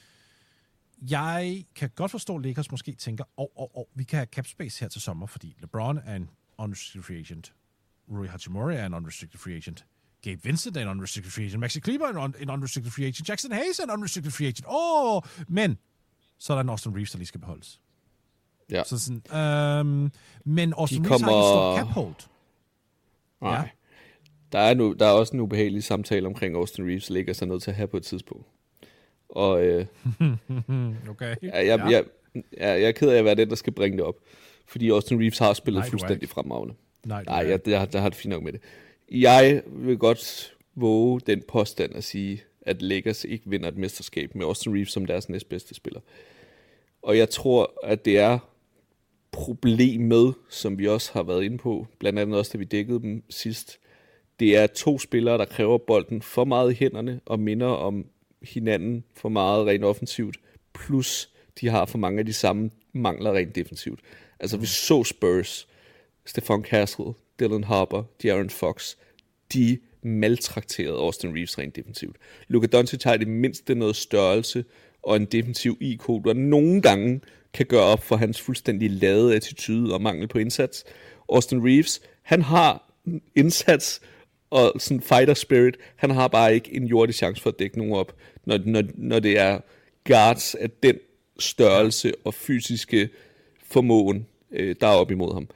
Jeg kan godt forstå, at Lakers måske tænker, åh, åh, åh, vi kan have cap space her til sommer, fordi LeBron er en unrestricted free agent. Rui Hachimura er en unrestricted free agent. Gabe Vincent er en unrestricted free agent. Maxi Kleber er en, un- en unrestricted free agent. Jackson Hayes er en unrestricted free agent. Åh, oh, men så er der en Austin Reeves, der lige skal beholdes. Ja. Så sådan, øhm, men Austin De Reeves kommer... har ikke stor cap hold. Nej. Ja. Der er, nu, der er også en ubehagelig samtale omkring Austin Reeves, Lakers er nødt til at have på et tidspunkt. Og øh, okay. jeg, jeg, ja. jeg, jeg, jeg er ked af at være den, der skal bringe det op. Fordi Austin Reeves har spillet Nej, fuldstændig fremragende. Nej, Nej jeg, jeg, jeg har det fint nok med det. Jeg vil godt våge den påstand at sige, at Lakers ikke vinder et mesterskab med Austin Reeves som deres næstbedste spiller. Og jeg tror, at det er problemet, som vi også har været inde på, blandt andet også, da vi dækkede dem sidst. Det er to spillere, der kræver bolden for meget i hænderne og minder om hinanden for meget rent offensivt, plus de har for mange af de samme mangler rent defensivt. Altså vi så Spurs, Stephon Castle, Dylan Harper, De'Aaron Fox, de maltrakterede Austin Reeves rent defensivt. Luka Doncic har i det mindste noget størrelse og en defensiv I Q, der nogle gange kan gøre op for hans fuldstændig ladede attitude og mangel på indsats. Austin Reeves, han har indsats og sådan fighter spirit, han har bare ikke en jordig chance for at dække nogen op, når, når, når det er guards af den størrelse og fysiske formåen, øh, der er op imod ham.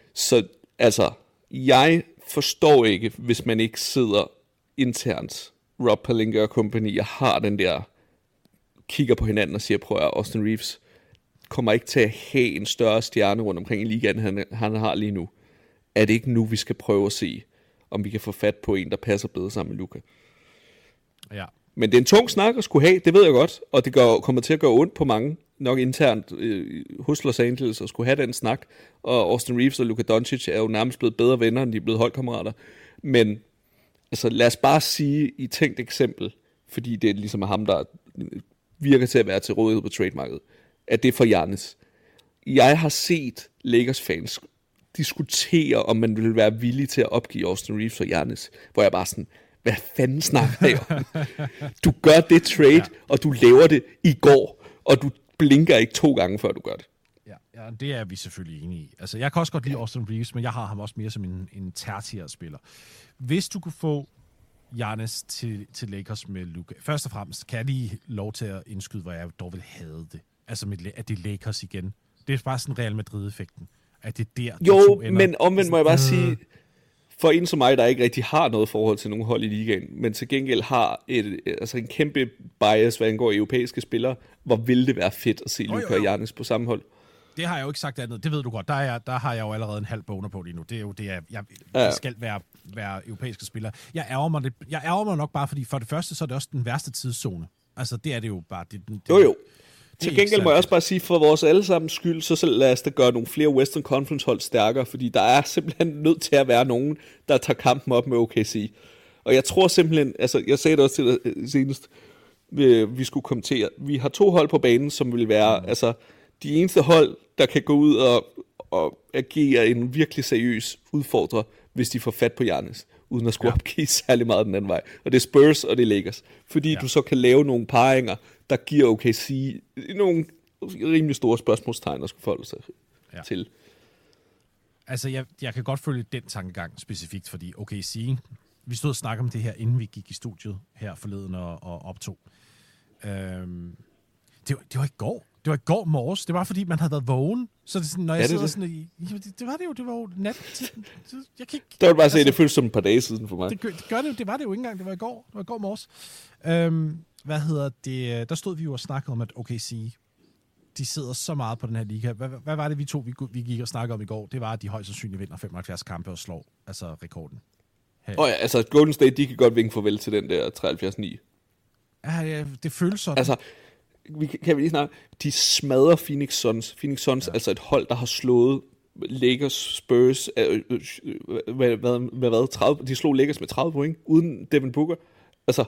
Så altså, jeg forstår ikke, hvis man ikke sidder internt Rob Pelinka og company, jeg har den der, kigger på hinanden og siger, prøv at Austin Reeves kommer ikke til at have en større stjerne rundt omkring i ligaen, han, han har lige nu. Er det ikke nu, vi skal prøve at se, om vi kan få fat på en, der passer bedre sammen med Luka? Ja. Men det er en tung snak at skulle have, det ved jeg godt, og det gør, kommer til at gøre ondt på mange, nok internt øh, hos Los Angeles, at skulle have den snak, og Austin Reeves og Luka Doncic er jo nærmest blevet bedre venner, end de er blevet holdkammerater. Men altså, lad os bare sige i tænkt eksempel, fordi det er ligesom ham, der virker til at være til rådighed på trademarket, at det er for Giannis. Jeg har set Lakers-fans diskutere, om man vil være villig til at opgive Austin Reeves og Giannis, hvor jeg bare sådan, hvad fanden snakker jeg om? Du gør det trade, ja. Og du laver det i går, og du blinker ikke to gange, før du gør det. Ja, ja, det er vi selvfølgelig enige i. Altså, jeg kan også godt lide Austin Reeves, men jeg har ham også mere som en, en tertiær-spiller. Hvis du kunne få Giannis til, til Lakers med Luka, først og fremmest kan jeg lige lov til at indskyde, hvor jeg dog vil have det. Altså, med, at det er Lakers igen. Det er bare sådan Real Madrid-effekten. At det er der, jo, men omvendt må jeg bare sige, for en som mig, der ikke rigtig har noget forhold til nogen hold i ligaen, men til gengæld har et, altså en kæmpe bias, hvad angår europæiske spillere, hvor vil det være fedt at se Luka og Giannis på samme hold? Det har jeg jo ikke sagt andet. Det ved du godt. Der, er, der har jeg jo allerede en halv boner på lige nu. Det er jo det, jeg, jeg, jeg skal være, være europæiske spillere. Jeg ærger mig, det, jeg ærger mig nok bare, fordi for det første, så er det også den værste tidszone. Altså, det er det jo bare. Det, det, jo, jo. Til gengæld må jeg også bare sige, for vores allesammens skyld, så selv lad os da gøre nogle flere Western Conference hold stærkere, fordi der er simpelthen nødt til at være nogen, der tager kampen op med O K C. Og jeg tror simpelthen, altså jeg sagde det også til dig senest, vi, vi skulle kommentere, vi har to hold på banen, som vil være mm. altså de eneste hold, der kan gå ud og, og agere en virkelig seriøs udfordrer, hvis de får fat på Giannis, uden at skulle ja. opgive særlig meget den anden vej. Og det er Spurs, og det er Lakers. Fordi ja. du så kan lave nogle paringer, der giver O K C nogle rimelig store spørgsmålstegn, at skulle forholde sig ja. til. Altså, jeg, jeg kan godt følge den tankegang specifikt, fordi O K C, vi stod og snakkede om det her, inden vi gik i studiet her forleden og, og optog. Øhm, det, var, det var i går. Det var i går morges. Det var, fordi man havde været vågen. Så det sådan, når jeg ja, sidder det. sådan i... Det, det var det jo. Det var jo nat. Jeg kan ikke... Der vil bare altså, se, det føles som et par dage siden for mig. Det, det gør det jo. Det var det jo ikke engang. Det var i går. Det var i går morges. Øhm, hvad hedder det? Der stod vi jo og snakkede om, at O K C, de sidder så meget på den her liga. Hvad, hvad var det, vi to vi, vi gik og snakkede om i går? Det var, at de højst sandsynligt vinder femoghalvfjerds kampe og slår altså rekorden. Åh oh ja, altså Golden State, de kan godt vinke farvel til den der treoghalvfjerds ni. Ja, ja, det føles sådan. Altså, vi, kan vi lige snakke? De smadrer Phoenix Suns. Phoenix Suns, ja. altså et hold, der har slået Lakers, Spurs, øh, øh, hvad, hvad, hvad, tredive, de slog Lakers med tredive point, uden Devin Booker. Altså,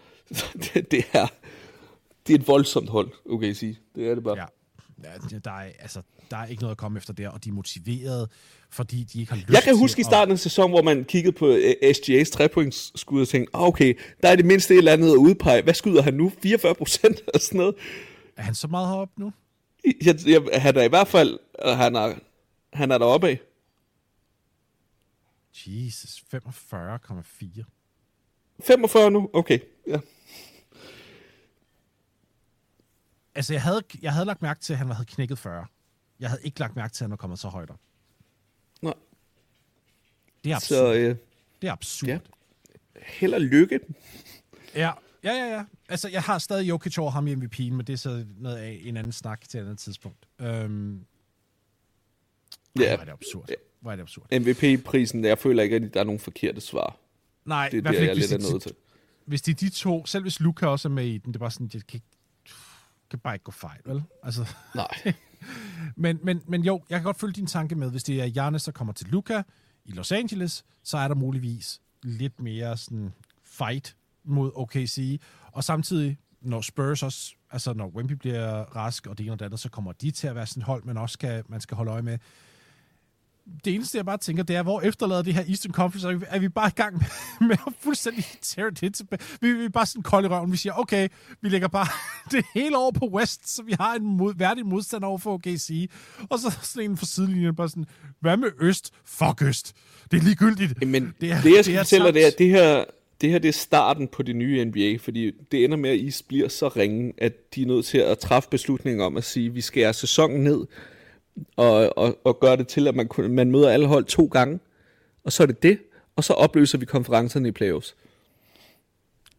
det, det er det er et voldsomt hold, okay at sige. Det er det bare. Ja. Ja, der er, altså, der er ikke noget at komme efter der, og de er motiverede, fordi de ikke har lyst til... Jeg kan huske i starten af sæsonen, hvor man kiggede på S G A's trepointsskud og tænkte, ah, okay, der er det mindste et eller andet at udpege. Hvad skyder han nu? fireogfyrre procent og sådan noget. Er han så meget heroppe nu? Jeg, jeg, han er i hvert fald... Han er, han er deroppe af. Jesus, femogfyrre komma fire. femogfyrre nu? Okay, ja. Altså, jeg havde, jeg havde lagt mærke til, at han havde knækket fyrre. Jeg havde ikke lagt mærke til, at han var kommet så højt op. Nej. Det er absurd. Så, øh, det er absurd. Ja. Held og lykke. Ja, ja, ja, ja. Altså, jeg har stadig Jokic over ham i M V P'en, men det er så noget af en anden snak til et andet tidspunkt. Øhm, ja. Ej, hvor er det absurd. Ja. Hvor er det absurd. M V P-prisen, jeg føler ikke, at der er nogen forkerte svar. Nej, det er der, der, jeg lidt er nødt til. Hvis de de to, selv hvis Luka også er med i den, det er bare sådan, det kan, kan bare ikke gå fejl, vel? Altså, nej. men, men, men jo, jeg kan godt følge din tanke med, hvis det er Giannis, der kommer til Luka i Los Angeles, så er der muligvis lidt mere sådan fight mod O K C, og samtidig, når Spurs også, altså når Wemby bliver rask, og det ene og det andet, så kommer de til at være sådan et hold, man også skal, man skal holde øje med. Det eneste, jeg bare tænker, det er, hvor efterlader det her Eastern Conference, er vi, er vi bare i gang med, med at fuldstændig tære det tilbage. Vi, vi er bare sådan kold i røven. Vi siger, okay, vi lægger bare det hele over på West, så vi har en mod, værdig modstander over for O K C. Og så sådan en fra sidelinjen, bare sådan, hvad med Øst? Fuck Øst. Det er ligegyldigt. Men det, er, det jeg skal fortælle dig, det er, det her, det her det er starten på det nye N B A, fordi det ender med, at is bliver så ringe, at de er nødt til at træffe beslutninger om at sige, at vi skærer sæsonen ned, Og, og, og gøre det til, at man, man møder alle hold to gange, og så er det det, og så opløser vi konferencerne i playoffs.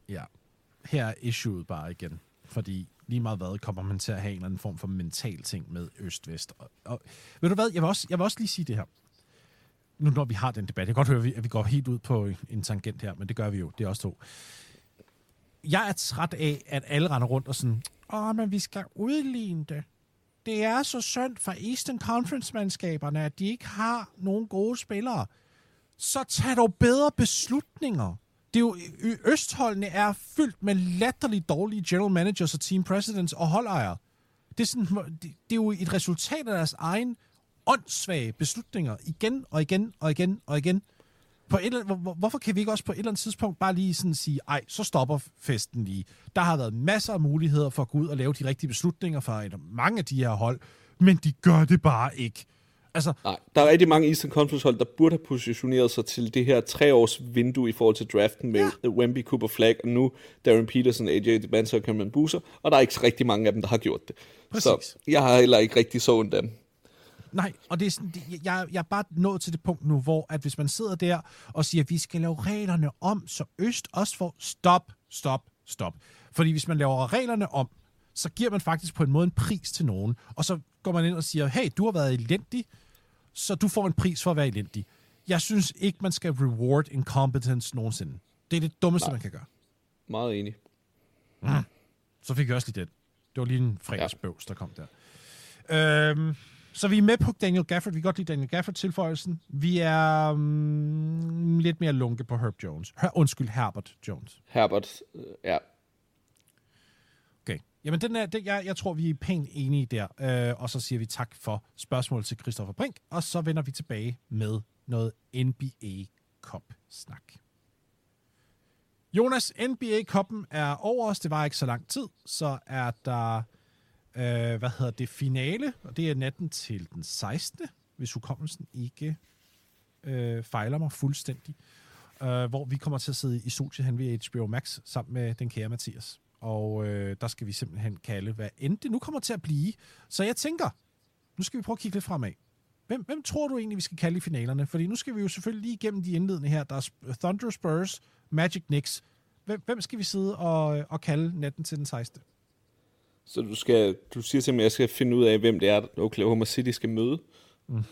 Ja. Her er issueet bare igen. Fordi lige meget hvad, kommer man til at have en eller anden form for mental ting med øst-vest. Og, og ved du hvad, jeg vil, også, jeg vil også lige sige det her. Nu når vi har den debat, jeg kan godt høre, at vi går helt ud på en tangent her, men det gør vi jo, det er også to. Jeg er træt af, at alle render rundt og sådan, åh, men vi skal udligne det. Det er så synd for Eastern Conference-mandskaberne, at de ikke har nogen gode spillere. Så tag dog bedre beslutninger. Det er jo, østholdene er fyldt med latterligt dårlige general managers og team presidents og holdejere. Det er, sådan, det, det er jo et resultat af deres egen åndssvage beslutninger igen og igen og igen og igen. På et, hvor, hvorfor kan vi ikke også på et eller andet tidspunkt bare lige sådan sige, ej, så stopper festen lige. Der har været masser af muligheder for at gå ud og lave de rigtige beslutninger for mange af de her hold, men de gør det bare ikke. Altså, nej, der er rigtig mange Eastern Conference-hold, der burde have positioneret sig til det her treårs vindue i forhold til draften med ja. Wemby, Cooper Flag, og nu Darren Peterson, A J DeBanter og Cameron Boozer, og der er ikke rigtig mange af dem, der har gjort det. Præcis. Så jeg har heller ikke rigtig så dem. Nej, og det er sådan, det, jeg, jeg er bare nået til det punkt nu, hvor at hvis man sidder der og siger, at vi skal lave reglerne om, så øst også får stop, stop, stop. Fordi hvis man laver reglerne om, så giver man faktisk på en måde en pris til nogen, og så går man ind og siger, hey, du har været elendig, så du får en pris for at være elendig. Jeg synes ikke, man skal reward incompetence nogensinde. Det er det dummeste, Nej. man kan gøre. Meget enig. Mm. Så fik jeg også lige den. Det var lige en fredagsbøvs, der kom der. Øhm, så vi er med på Daniel Gafford. Vi kan godt lide Daniel Gafford-tilføjelsen. Vi er um, lidt mere lunke på Herb Jones. Her, undskyld, Herbert Jones. Herbert, øh, ja. Okay. Jamen, den er, den, jeg, jeg tror, vi er pænt enige der. Øh, og så siger vi tak for spørgsmålet til Christoffer Brink. Og så vender vi tilbage med noget N B A Cup-snak. Jonas, N B A Cup'en er over os. Det var ikke så lang tid. Så er der, øh, hvad hedder det, finale. Og det er natten til den sekstende hvis hukommelsen ikke øh, fejler mig fuldstændig. Øh, hvor vi kommer til at sidde i studiet hen ved H B O Max sammen med den kære Mathias. Og øh, der skal vi simpelthen kalde, hvad end det nu kommer til at blive. Så jeg tænker, nu skal vi prøve at kigge lidt fremad. Hvem, hvem tror du egentlig, vi skal kalde i finalerne? Fordi nu skal vi jo selvfølgelig lige igennem de indledende her. Der er Thunder, Spurs, Magic, Knicks. Hvem, hvem skal vi sidde og, og kalde natten til den sekstende Så du, skal, du siger simpelthen, at jeg skal finde ud af, hvem det er, Oklahoma City skal møde? Mm.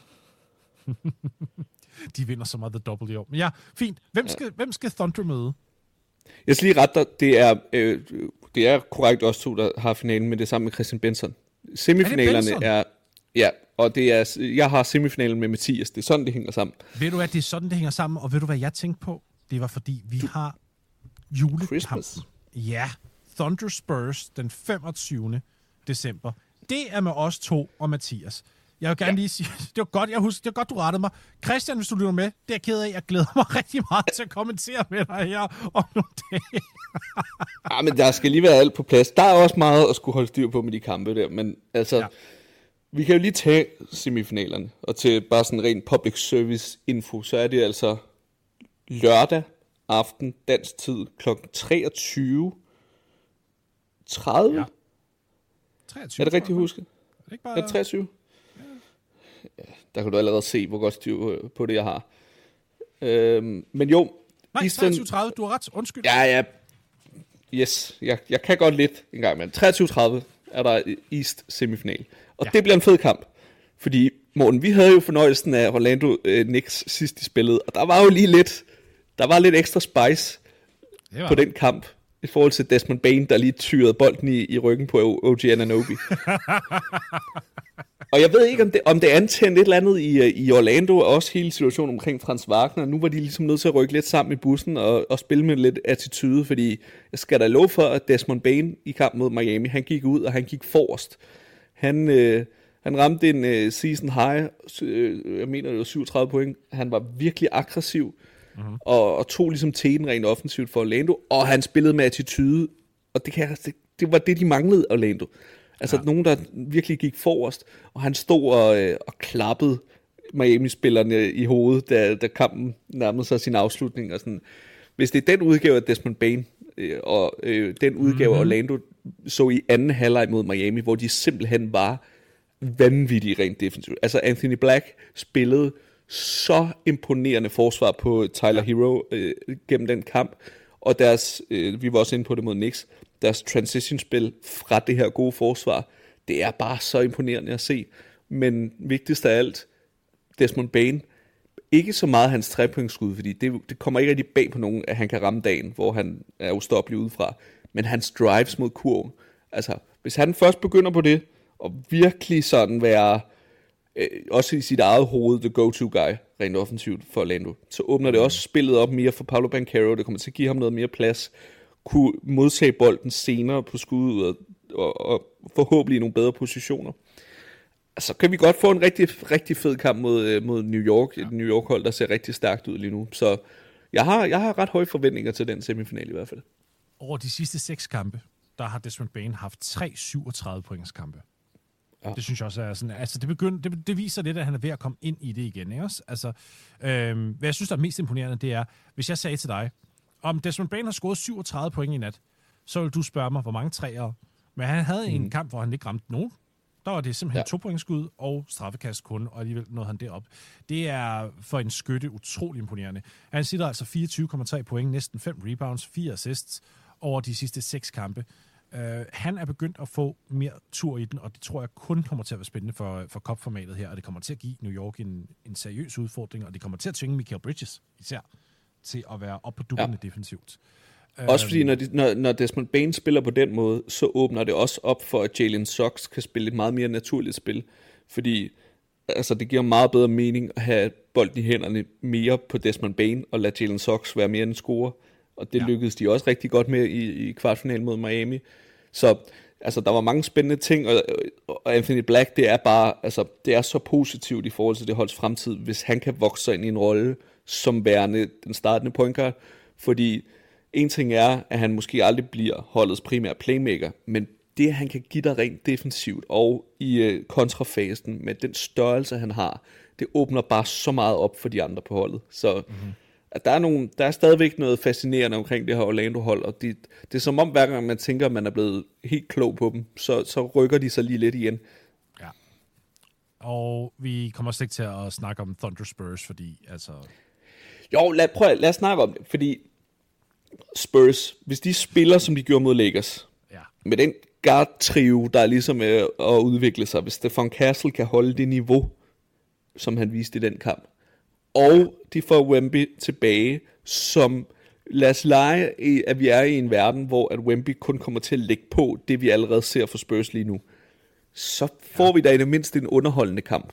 De vinder så meget The Double i år. Men ja, fint. Hvem skal, ja. hvem skal Thunder møde? Jeg skal lige rette dig. Det er, øh, det er korrekt også to, der har finalen, men det er sammen med Christian Benson. Semifinalerne er, er... Ja, og det er, jeg har semifinalen med Mathias. Det er sådan, det hænger sammen. Ved du hvad, det er sådan, det hænger sammen, og ved du hvad, jeg tænkte på? Det var fordi, vi du... har julekampen. Ja, Thunder Spurs den femogtyvende december. Det er med os to og Mathias. Jeg vil gerne ja. lige sige, det var godt, jeg husker, det var godt, du rettede mig. Christian, hvis du lytter med, det er jeg ked af. Jeg glæder mig rigtig meget til at kommentere med dig her om nogle dage. Ja, men der skal lige være alt på plads. Der er også meget at skulle holde styr på med de kampe der, men altså, ja. vi kan jo lige tage semifinalerne, og til bare sådan ren public service info, så er det altså lørdag aften, dansk tid, klokken treogtyve tredive. Ja. treogtyve, er det rigtigt husket? Er det ikke bare... Er det treogtyve? Ja, der kan du allerede se, hvor godt styr på det, jeg har. Øhm, men jo... Nej, treogtyve tredive, du har ret. Undskyld. Ja, ja. Yes, jeg, jeg kan godt lidt en gang imellem. treogtyve tredive er der East semifinal. Og ja. det bliver en fed kamp. Fordi, Morten, vi havde jo fornøjelsen af Orlando øh, Knicks sidst i spillet, og der var jo lige lidt... Der var lidt ekstra spice på den kamp, i forhold til Desmond Bane, der lige tyrede bolden i, i ryggen på O G Anunoby. Og jeg ved ikke, om det, om det antændte et eller andet i, i Orlando, og også hele situationen omkring Franz Wagner. Nu var de ligesom nødt til at rykke lidt sammen i bussen og, og spille med lidt attitude, fordi jeg skal da love for, at Desmond Bane i kamp mod Miami, han gik ud, og han gik forrest. Han, øh, han ramte en øh, season high, øh, jeg mener det var syvogtredive point. Han var virkelig aggressiv, mm-hmm. og, og tog ligesom teten rent offensivt for Orlando, og han spillede med attitude, og det, kan, det, det var det, de manglede Orlando. Altså ja. nogen, der virkelig gik forrest, og han stod og, øh, og klappede Miami-spillerne i hovedet, da, da kampen nærmede sig sin afslutning. Og sådan. Hvis det er den udgave af Desmond Bane, øh, og øh, den udgave mm-hmm. Orlando så i anden halvleg mod Miami, hvor de simpelthen var vanvittige rent defensivt. Altså Anthony Black spillede så imponerende forsvar på Tyler Hero øh, gennem den kamp, Og deres, øh, vi var også inde på det mod Knicks, deres transition-spil fra det her gode forsvar, det er bare så imponerende at se. Men vigtigst af alt, Desmond Bane, ikke så meget hans trepointsskud, fordi det, det kommer ikke rigtig bag på nogen, at han kan ramme dagen, hvor han er ustoppelig udefra. Men hans drives mod kurven, altså hvis han først begynder på det, og virkelig sådan være, øh, også i sit eget hoved, the go-to guy, rent offensivt for Orlando, så åbner det også spillet op mere for Paolo Banchero, det kommer til at give ham noget mere plads, kunne modtage bolden senere på skuddet, og, og, og forhåbentlig i nogle bedre positioner. Så kan vi godt få en rigtig, rigtig fed kamp mod, mod New York, et New York-hold, der ser rigtig stærkt ud lige nu. Så jeg har, jeg har ret høje forventninger til den semifinal i hvert fald. Over de sidste seks kampe, der har Desmond Bane haft tre syvogtredive points kampe. Ja. Det synes jeg også er sådan, altså det, begynder, det, det viser lidt, at han er ved at komme ind i det igen, ikke også? Altså, øhm, hvad jeg synes, der er mest imponerende, det er, hvis jeg sagde til dig, om Desmond Bane har scoret syvogtredive point i nat, så vil du spørge mig, hvor mange træer. Men han havde mm. en kamp, hvor han ikke ramte nogen. Der var det simpelthen ja. to pointskud og straffekast kun, og alligevel nåede han det op. Det er for en skytte utrolig imponerende. Han sidder altså fireogtyve komma tre point, næsten fem rebounds, fire assists over de sidste seks kampe. Uh, han er begyndt at få mere tur i den, og det tror jeg kun kommer til at være spændende for, for cup-formatet her, og det kommer til at give New York en, en seriøs udfordring, og det kommer til at tvinge Michael Bridges især til at være op på dupperne ja. defensivt. Også fordi, når, de, når, når Desmond Bane spiller på den måde, så åbner det også op for, at Jalen Suggs kan spille et meget mere naturligt spil. Fordi altså, det giver meget bedre mening at have bolden i hænderne mere på Desmond Bane, og lade Jalen Suggs være mere en scorer. Og det ja. lykkedes de også rigtig godt med i, i kvartfinalen mod Miami. Så altså, der var mange spændende ting, og, og Anthony Black, det er bare, altså, det er så positivt i forhold til det holds fremtid, hvis han kan vokse sig ind i en rolle som værende den startende point guard. Fordi en ting er, at han måske aldrig bliver holdets primære playmaker, men det, han kan give dig rent defensivt og i øh, kontrafasen med den størrelse, han har, det åbner bare så meget op for de andre på holdet. Så mm-hmm. at der, er nogle, der er stadigvæk noget fascinerende omkring det her Orlando-hold, og det, det er som om, hver gang man tænker, at man er blevet helt klog på dem, så, så rykker de sig lige lidt igen. Ja. Og vi kommer slet ikke til at snakke om Thunder Spurs, fordi altså... Jo, lad, prøv, lad os snakke om det, fordi Spurs, hvis de spiller, som de gjorde mod Lakers, ja. med den guard-trio, der er ligesom øh, at udvikle sig, hvis Stephon Castle kan holde det niveau, som han viste i den kamp, og de får Wemby tilbage, som lad os lege, at vi er i en verden, hvor at Wemby kun kommer til at lægge på det, vi allerede ser for Spurs lige nu, så får ja. vi da i det mindste en underholdende kamp.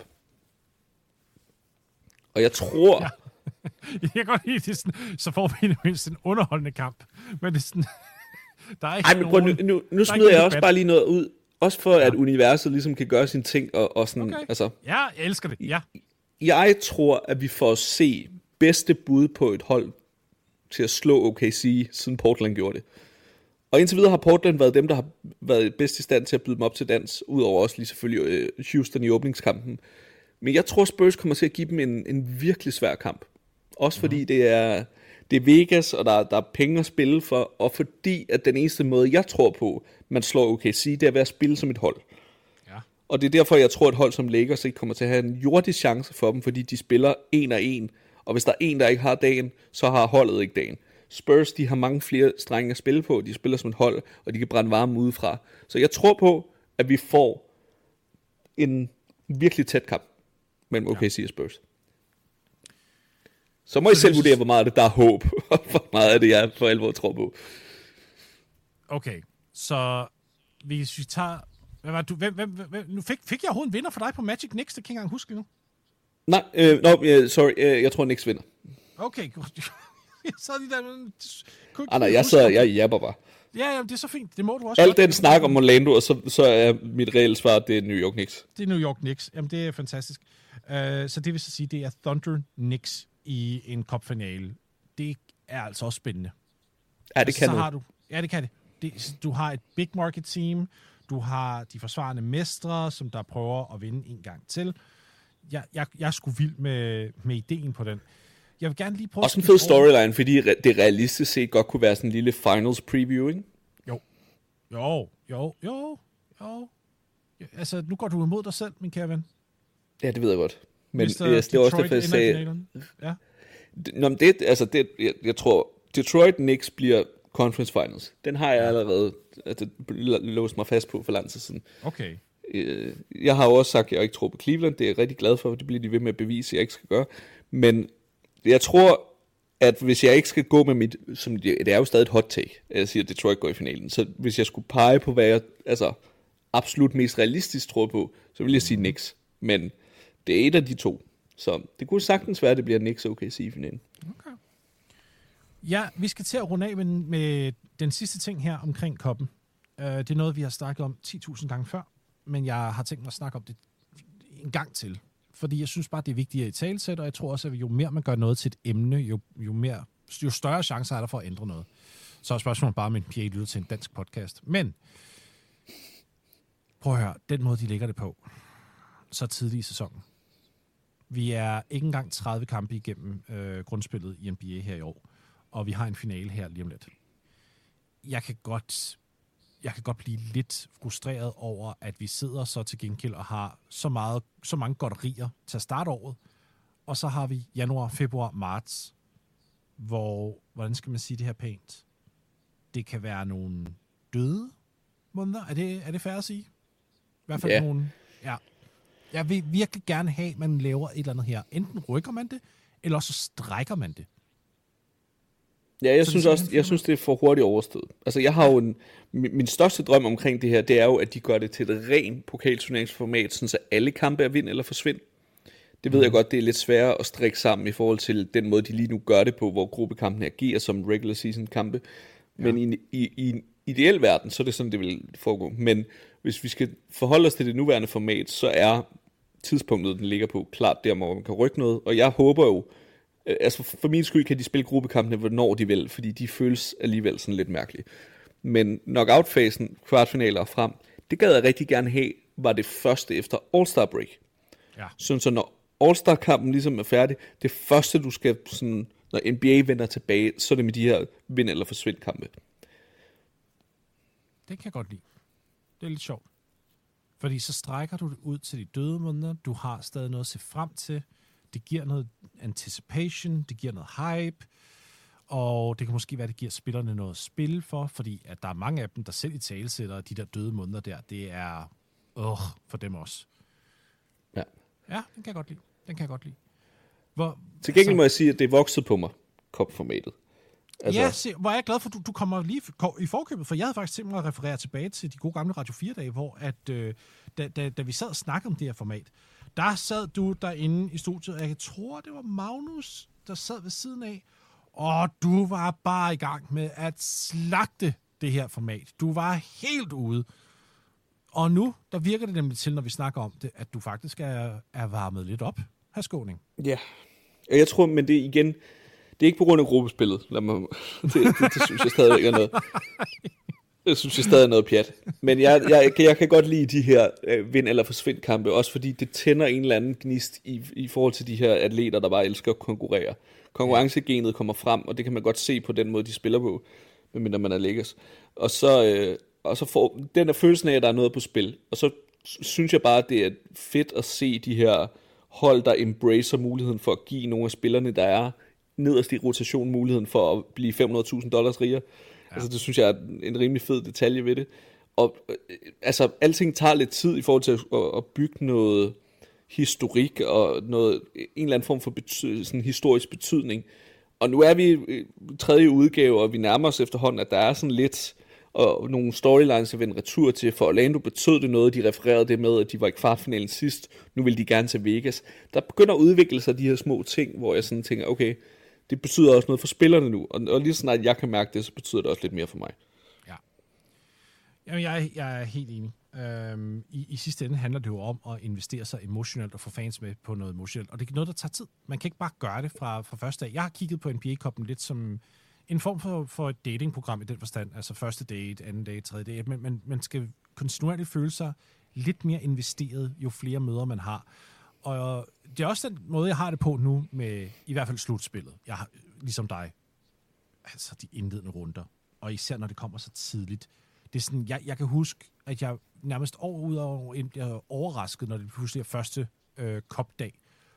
Og jeg tror... Ja. Jeg kan godt lide det sådan, så får vi mindst en underholdende kamp. Men det er sådan, der er ikke Ej, men prøv, nu, nu, nu smider jeg også bare lige noget ud. Også for, ja. at universet ligesom kan gøre sine ting. Og, og sådan, okay. altså, ja, jeg elsker det. Ja. Jeg tror, at vi får at se bedste bud på et hold til at slå O K C, siden Portland gjorde det. Og indtil videre har Portland været dem, der har været bedst i stand til at byde dem op til dans. Udover også lige selvfølgelig Houston i åbningskampen. Men jeg tror, Spurs kommer til at give dem en, en virkelig svær kamp. Også fordi mm. det er, det er Vegas, og der, der er penge at spille for, og fordi at den eneste måde, jeg tror på, man slår O K C, det er ved at spille som et hold. Ja. Og det er derfor, jeg tror, at et hold som Lakers ikke kommer til at have en jordisk chance for dem, fordi de spiller en og en, og hvis der er en, der ikke har dagen, så har holdet ikke dagen. Spurs, de har mange flere strenge at spille på, de spiller som et hold, og de kan brænde varme udefra. Så jeg tror på, at vi får en virkelig tæt kamp mellem O K C ja. og Spurs. Så må I selv vurdere, hvor meget af det der er håb, og hvor meget af det jeg for alvor tror på. Okay, så hvis vi tager... Hvad var du? Hvem, hvem, hvem, nu fik, fik jeg overhovedet en vinder for dig på Magic Knicks? Det kan jeg ikke engang huske nu. Nej, øh, no, uh, sorry, uh, jeg tror Knicks vinder. Okay, godt. Jeg sad lige der... Kunne, ah, nej, jeg sidder, jeg jabber bare. Ja, ja, det er så fint. Det må du også. Alt den snak om Orlando, og så, så er mit reelle svar, det er New York Knicks. Det er New York Knicks. Jamen, det er fantastisk. Uh, så det vil så sige, det er Thunder Knicks i en cupfinale. Det er altså også spændende. Ja, det kan så noget. har du, ja, det kan det. det. Du har et big market team. Du har de forsvarende mestre, som der prøver at vinde en gang til. Jeg, jeg, jeg er sgu vild med, med ideen på den. Jeg vil gerne lige prøve... Også en fed storyline, fordi det realistisk set godt kunne være sådan en lille finals preview, ikke? Jo. Jo, jo, jo, jo. Altså, nu går du imod dig selv, min kære ven. Ja, det ved jeg godt. Men yes, det er også derfor, jeg sagde... Ja. Nå, men det, altså det, jeg, jeg tror, Detroit Knicks bliver Conference Finals. Den har jeg allerede altså, låst mig fast på for lang tid siden. Okay. Jeg har jo også sagt, at jeg ikke tror på Cleveland. Det er jeg rigtig glad for, for det bliver de ved med at bevise, at jeg ikke skal gøre. Men jeg tror, at hvis jeg ikke skal gå med mit... Som det er jo stadig et hot take, at jeg siger, at Detroit går i finalen. Så hvis jeg skulle pege på, hvad jeg altså, absolut mest realistisk tror på, så vil jeg sige Knicks. Men det er et af de to. Så det kunne sagtens være, at det bliver Knicks og O K C i finalen. Okay. Ja, vi skal til at runde af med, med den sidste ting her omkring koppen. Uh, det er noget, vi har snakket om ti tusind gange før, men jeg har tænkt mig at snakke om det en gang til. Fordi jeg synes bare, det er vigtigt at talesætte, og jeg tror også, at jo mere man gør noget til et emne, jo, jo, mere, jo større chancer er der for at ændre noget. Så er spørgsmålet bare, om en P A lytter til en dansk podcast. Men prøv at høre, den måde, de lægger det på, så tidligt i sæsonen. Vi er ikke engang tredive kampe igennem øh, grundspillet i N B A her i år, og vi har en finale her lige om lidt. Jeg kan godt, jeg kan godt blive lidt frustreret over, at vi sidder så til gengæld og har så, meget, så mange godterier til at starte året, og så har vi januar, februar, marts, hvor, hvordan skal man sige det her pænt? Det kan være nogle døde måneder. Er det, er det fair at sige? I hvert fald yeah. nogle... Ja. Jeg vil virkelig gerne have, at man laver et eller andet her. Enten rykker man det, eller så strækker man det. Ja, jeg så synes det også, jeg synes, det er for hurtigt overstået. Altså, jeg har jo en... Min, min største drøm omkring det her, det er jo, at de gør det til et rent pokalturneringsformat, sådan så alle kampe er vind eller forsvind. Det ved mm. jeg godt, det er lidt sværere at strikke sammen i forhold til den måde, de lige nu gør det på, hvor gruppekampene agerer som regular season kampe. Men ja. i, i, i en ideel verden, så er det sådan, det vil foregå. Men hvis vi skal forholde os til det nuværende format, så er tidspunktet, den ligger på, klart der, hvor man kan rykke noget. Og jeg håber jo, altså for min skyld kan de spille gruppekampene, hvornår de vil, fordi de føles alligevel sådan lidt mærkelige. Men knockout-fasen, kvartfinaler og frem, det gad jeg rigtig gerne have, var det første efter All-Star break. Ja. Sådan så når All-Star-kampen ligesom er færdig, det første du skal, sådan, når N B A vender tilbage, så er det med de her vind- eller forsvind-kampe. Det kan jeg godt lide. Det er lidt sjovt. Fordi så strækker du det ud til de døde måneder. Du har stadig noget at se frem til. Det giver noget anticipation. Det giver noget hype. Og det kan måske være, det giver spillerne noget at spille for. Fordi at der er mange af dem, der selv i talesætter de der døde måneder der. Det er øh, for dem også. Ja. Ja, den kan jeg godt lide. Den kan jeg godt lide. Hvor, til gengæld altså, må jeg sige, at det er vokset på mig, kopformatet. Altså... Ja, se, hvor er jeg glad for, at du, du kommer lige i forkøbet, for jeg havde faktisk tænkt mig at referere tilbage til de gode gamle Radio fire-dage, hvor at, øh, da, da, da vi sad og snakkede om det her format, der sad du derinde i studiet, og jeg tror, det var Magnus, der sad ved siden af, og du var bare i gang med at slagte det her format. Du var helt ude. Og nu, der virker det nemlig til, når vi snakker om det, at du faktisk er, er varmet lidt op, her Skåning. Ja, jeg tror, men det igen... Det er ikke på grund af gruppespillet. Lad mig, det, det, det synes jeg stadigvæk er noget. Det synes jeg stadig er noget pjat. Men jeg, jeg, jeg kan godt lide de her øh, vind- eller forsvind-kampe, også fordi det tænder en eller anden gnist i, i forhold til de her atleter, der bare elsker at konkurrere. Konkurrencegenet kommer frem, og det kan man godt se på den måde, de spiller på, medmindre man er Lakers. Og så, øh, og så får den der følelsen af, at der er noget på spil. Og så synes jeg bare, at det er fedt at se de her hold, der embracer muligheden for at give nogle af spillerne, der er nederst i rotation, muligheden for at blive fem hundrede tusind dollars rigere. Ja. Altså, det synes jeg er en rimelig fed detalje ved det. Og altså, alting tager lidt tid i forhold til at, at bygge noget historik og noget, en eller anden form for bety- sådan historisk betydning. Og nu er vi i tredje udgave, og vi nærmer os efterhånden, at der er sådan lidt og nogle storylines at vende retur til. For Orlando betød det noget, de refererede det med, at de var i kvartfinalen sidst. Nu vil de gerne til Vegas. Der begynder at udvikle sig de her små ting, hvor jeg sådan tænker, okay, det betyder også noget for spillerne nu. Og, og lige så snart jeg kan mærke det, så betyder det også lidt mere for mig. Ja. Jamen, jeg, jeg er helt enig. Øhm, i, I sidste ende handler det jo om at investere sig emotionelt og få fans med på noget emotionelt. Og det er noget, der tager tid. Man kan ikke bare gøre det fra, fra første dag. Jeg har kigget på N B A-koppen lidt som en form for, for et datingprogram i den forstand. Altså første date, anden date, tredje date. Men man, man skal kontinuerligt føle sig lidt mere investeret, jo flere møder man har. Og det er også den måde, jeg har det på nu med i hvert fald slutspillet. Jeg har, ligesom dig, altså de indledende runder. Og især når det kommer så tidligt. Det er sådan, jeg, jeg kan huske, at jeg nærmest år ud og år ind bliver overrasket, når det pludselig er første øh, kopdag,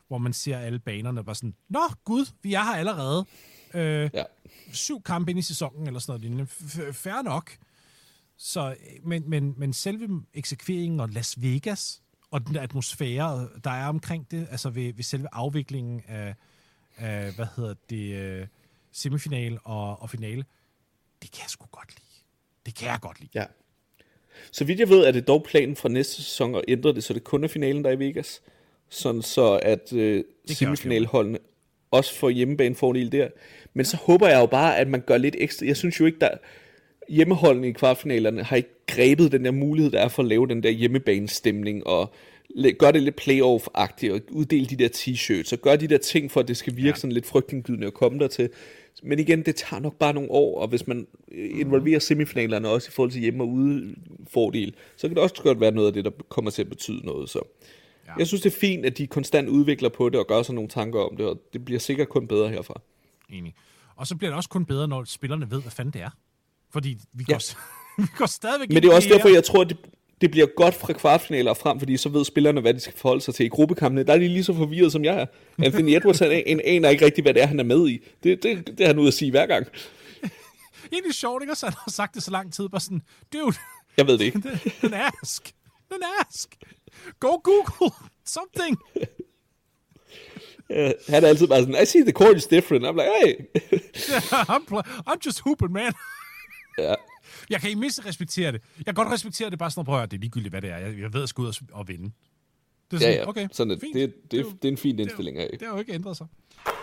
hvor man ser alle banerne, og bare sådan, nå gud, vi er her allerede. Øh, ja. Syv kampe ind i sæsonen, eller sådan noget lignende. Fair nok. Så, men, men, men selve eksekveringen og Las Vegas, og den der atmosfære, der er omkring det, altså ved, ved selve afviklingen af, af hvad hedder det, semifinale og, og finale, det kan jeg sgu godt lide. Det kan jeg godt lide. Ja. Så vidt jeg ved, er det dog planen fra næste sæson at ændre det, så det kun er finalen, der er i Vegas. Sådan så, at øh, semifinalholdene også får hjemmebanefordel der. Men så håber jeg jo bare, at man gør lidt ekstra. Jeg synes jo ikke, der hjemmeholdene i kvartfinalerne har ikke grebet den der mulighed, der er for at lave den der hjemmebanestemning, og gør det lidt playoff-agtigt, og uddele de der t-shirts, og gør de der ting, for at det skal virke ja. sådan lidt frygtindgydende at komme der til. Men igen, det tager nok bare nogle år, og hvis man involverer semifinalerne også i forhold til hjemme- og udefordel, så kan det også godt være noget af det, der kommer til at betyde noget. Så ja. Jeg synes, det er fint, at de konstant udvikler på det, og gør sig nogle tanker om det, og det bliver sikkert kun bedre herfra. Enig. Og så bliver det også kun bedre, når spillerne ved, hvad fanden det er. Fordi vi går, ja. vi går stadigvæk... Men det er også derfor, jeg tror, det, det bliver godt fra kvartfinaler frem, fordi så ved spillerne, hvad de skal forholde sig til i gruppekampene. Der er de lige så forvirret, som jeg er. Anthony Edwards, han en, aner ikke rigtig, hvad det er, han er med i. Det, det, det er han ude at sige hver gang. Egentlig sjovt, ikke? Og så han har sagt det så lang tid, bare sådan, dude... Jeg ved det ikke. Den ask. Den ask. Go Google something. Uh, han er altid bare sådan, I see the court is different. I'm like, hey. yeah, I'm, pl- I'm just hooping, man. Ja. Jeg kan i mindst respektere det. Jeg kan godt respektere det bare sådan, prøv at høre, det er ligegyldigt, hvad det er. Jeg, jeg ved, at jeg skal ud og, og vinde. Det er sådan, ja, ja. Okay, sådan, det, det, det, det, det er en fin indstilling af. Det har jo ikke ændret sig.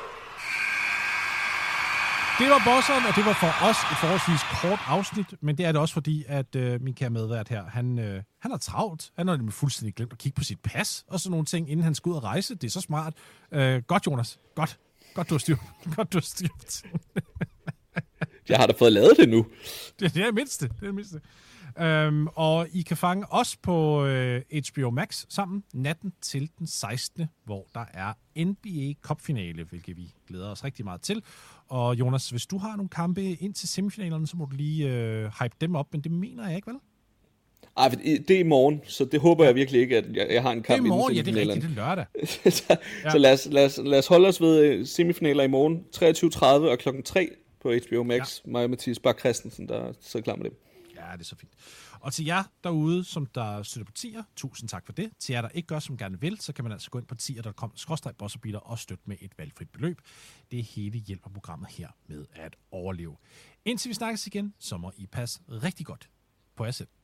Det var bosseren, og det var for os et forholdsvis kort afsnit, men det er det også fordi, at øh, min kære medvært her, han, øh, han har travlt. Han har nemlig fuldstændig glemt at kigge på sit pas og sådan nogle ting, inden han skal ud og rejse. Det er så smart. Øh, godt, Jonas. Godt. Godt, du har styr. Godt, du har styr. Jeg har da fået lavet det nu. Det, det er det mindste. Det er det mindste. Øhm, og I kan fange os på øh, H B O Max sammen natten til den sekstende, hvor der er N B A Cup-finale, hvilket vi glæder os rigtig meget til. Og Jonas, hvis du har nogle kampe ind til semifinalerne, så må du lige øh, hype dem op, men det mener jeg ikke, vel? Ej, det er i morgen, så det håber jeg virkelig ikke, at jeg, jeg har en kamp inden semifinalerne. Det er i morgen, ja, det er rigtigt, det er lørdag. så ja. så lad, os, lad, os, lad os holde os ved semifinaler i morgen, treogtyve tredive og klokken tre på H B O Max. Ja. Mig og Mathias Bak Christensen, der er så klar med det. Ja, det er så fint. Og til jer derude, som der støtter på tier, tusind tak for det. Til jer, der ikke gør, som gerne vil, så kan man altså gå ind på tier punktum com skråstreg bosserbeater og støtte med et valgfrit beløb. Det hele hjælper programmet her med at overleve. Indtil vi snakkes igen, så må I passe rigtig godt på jer selv.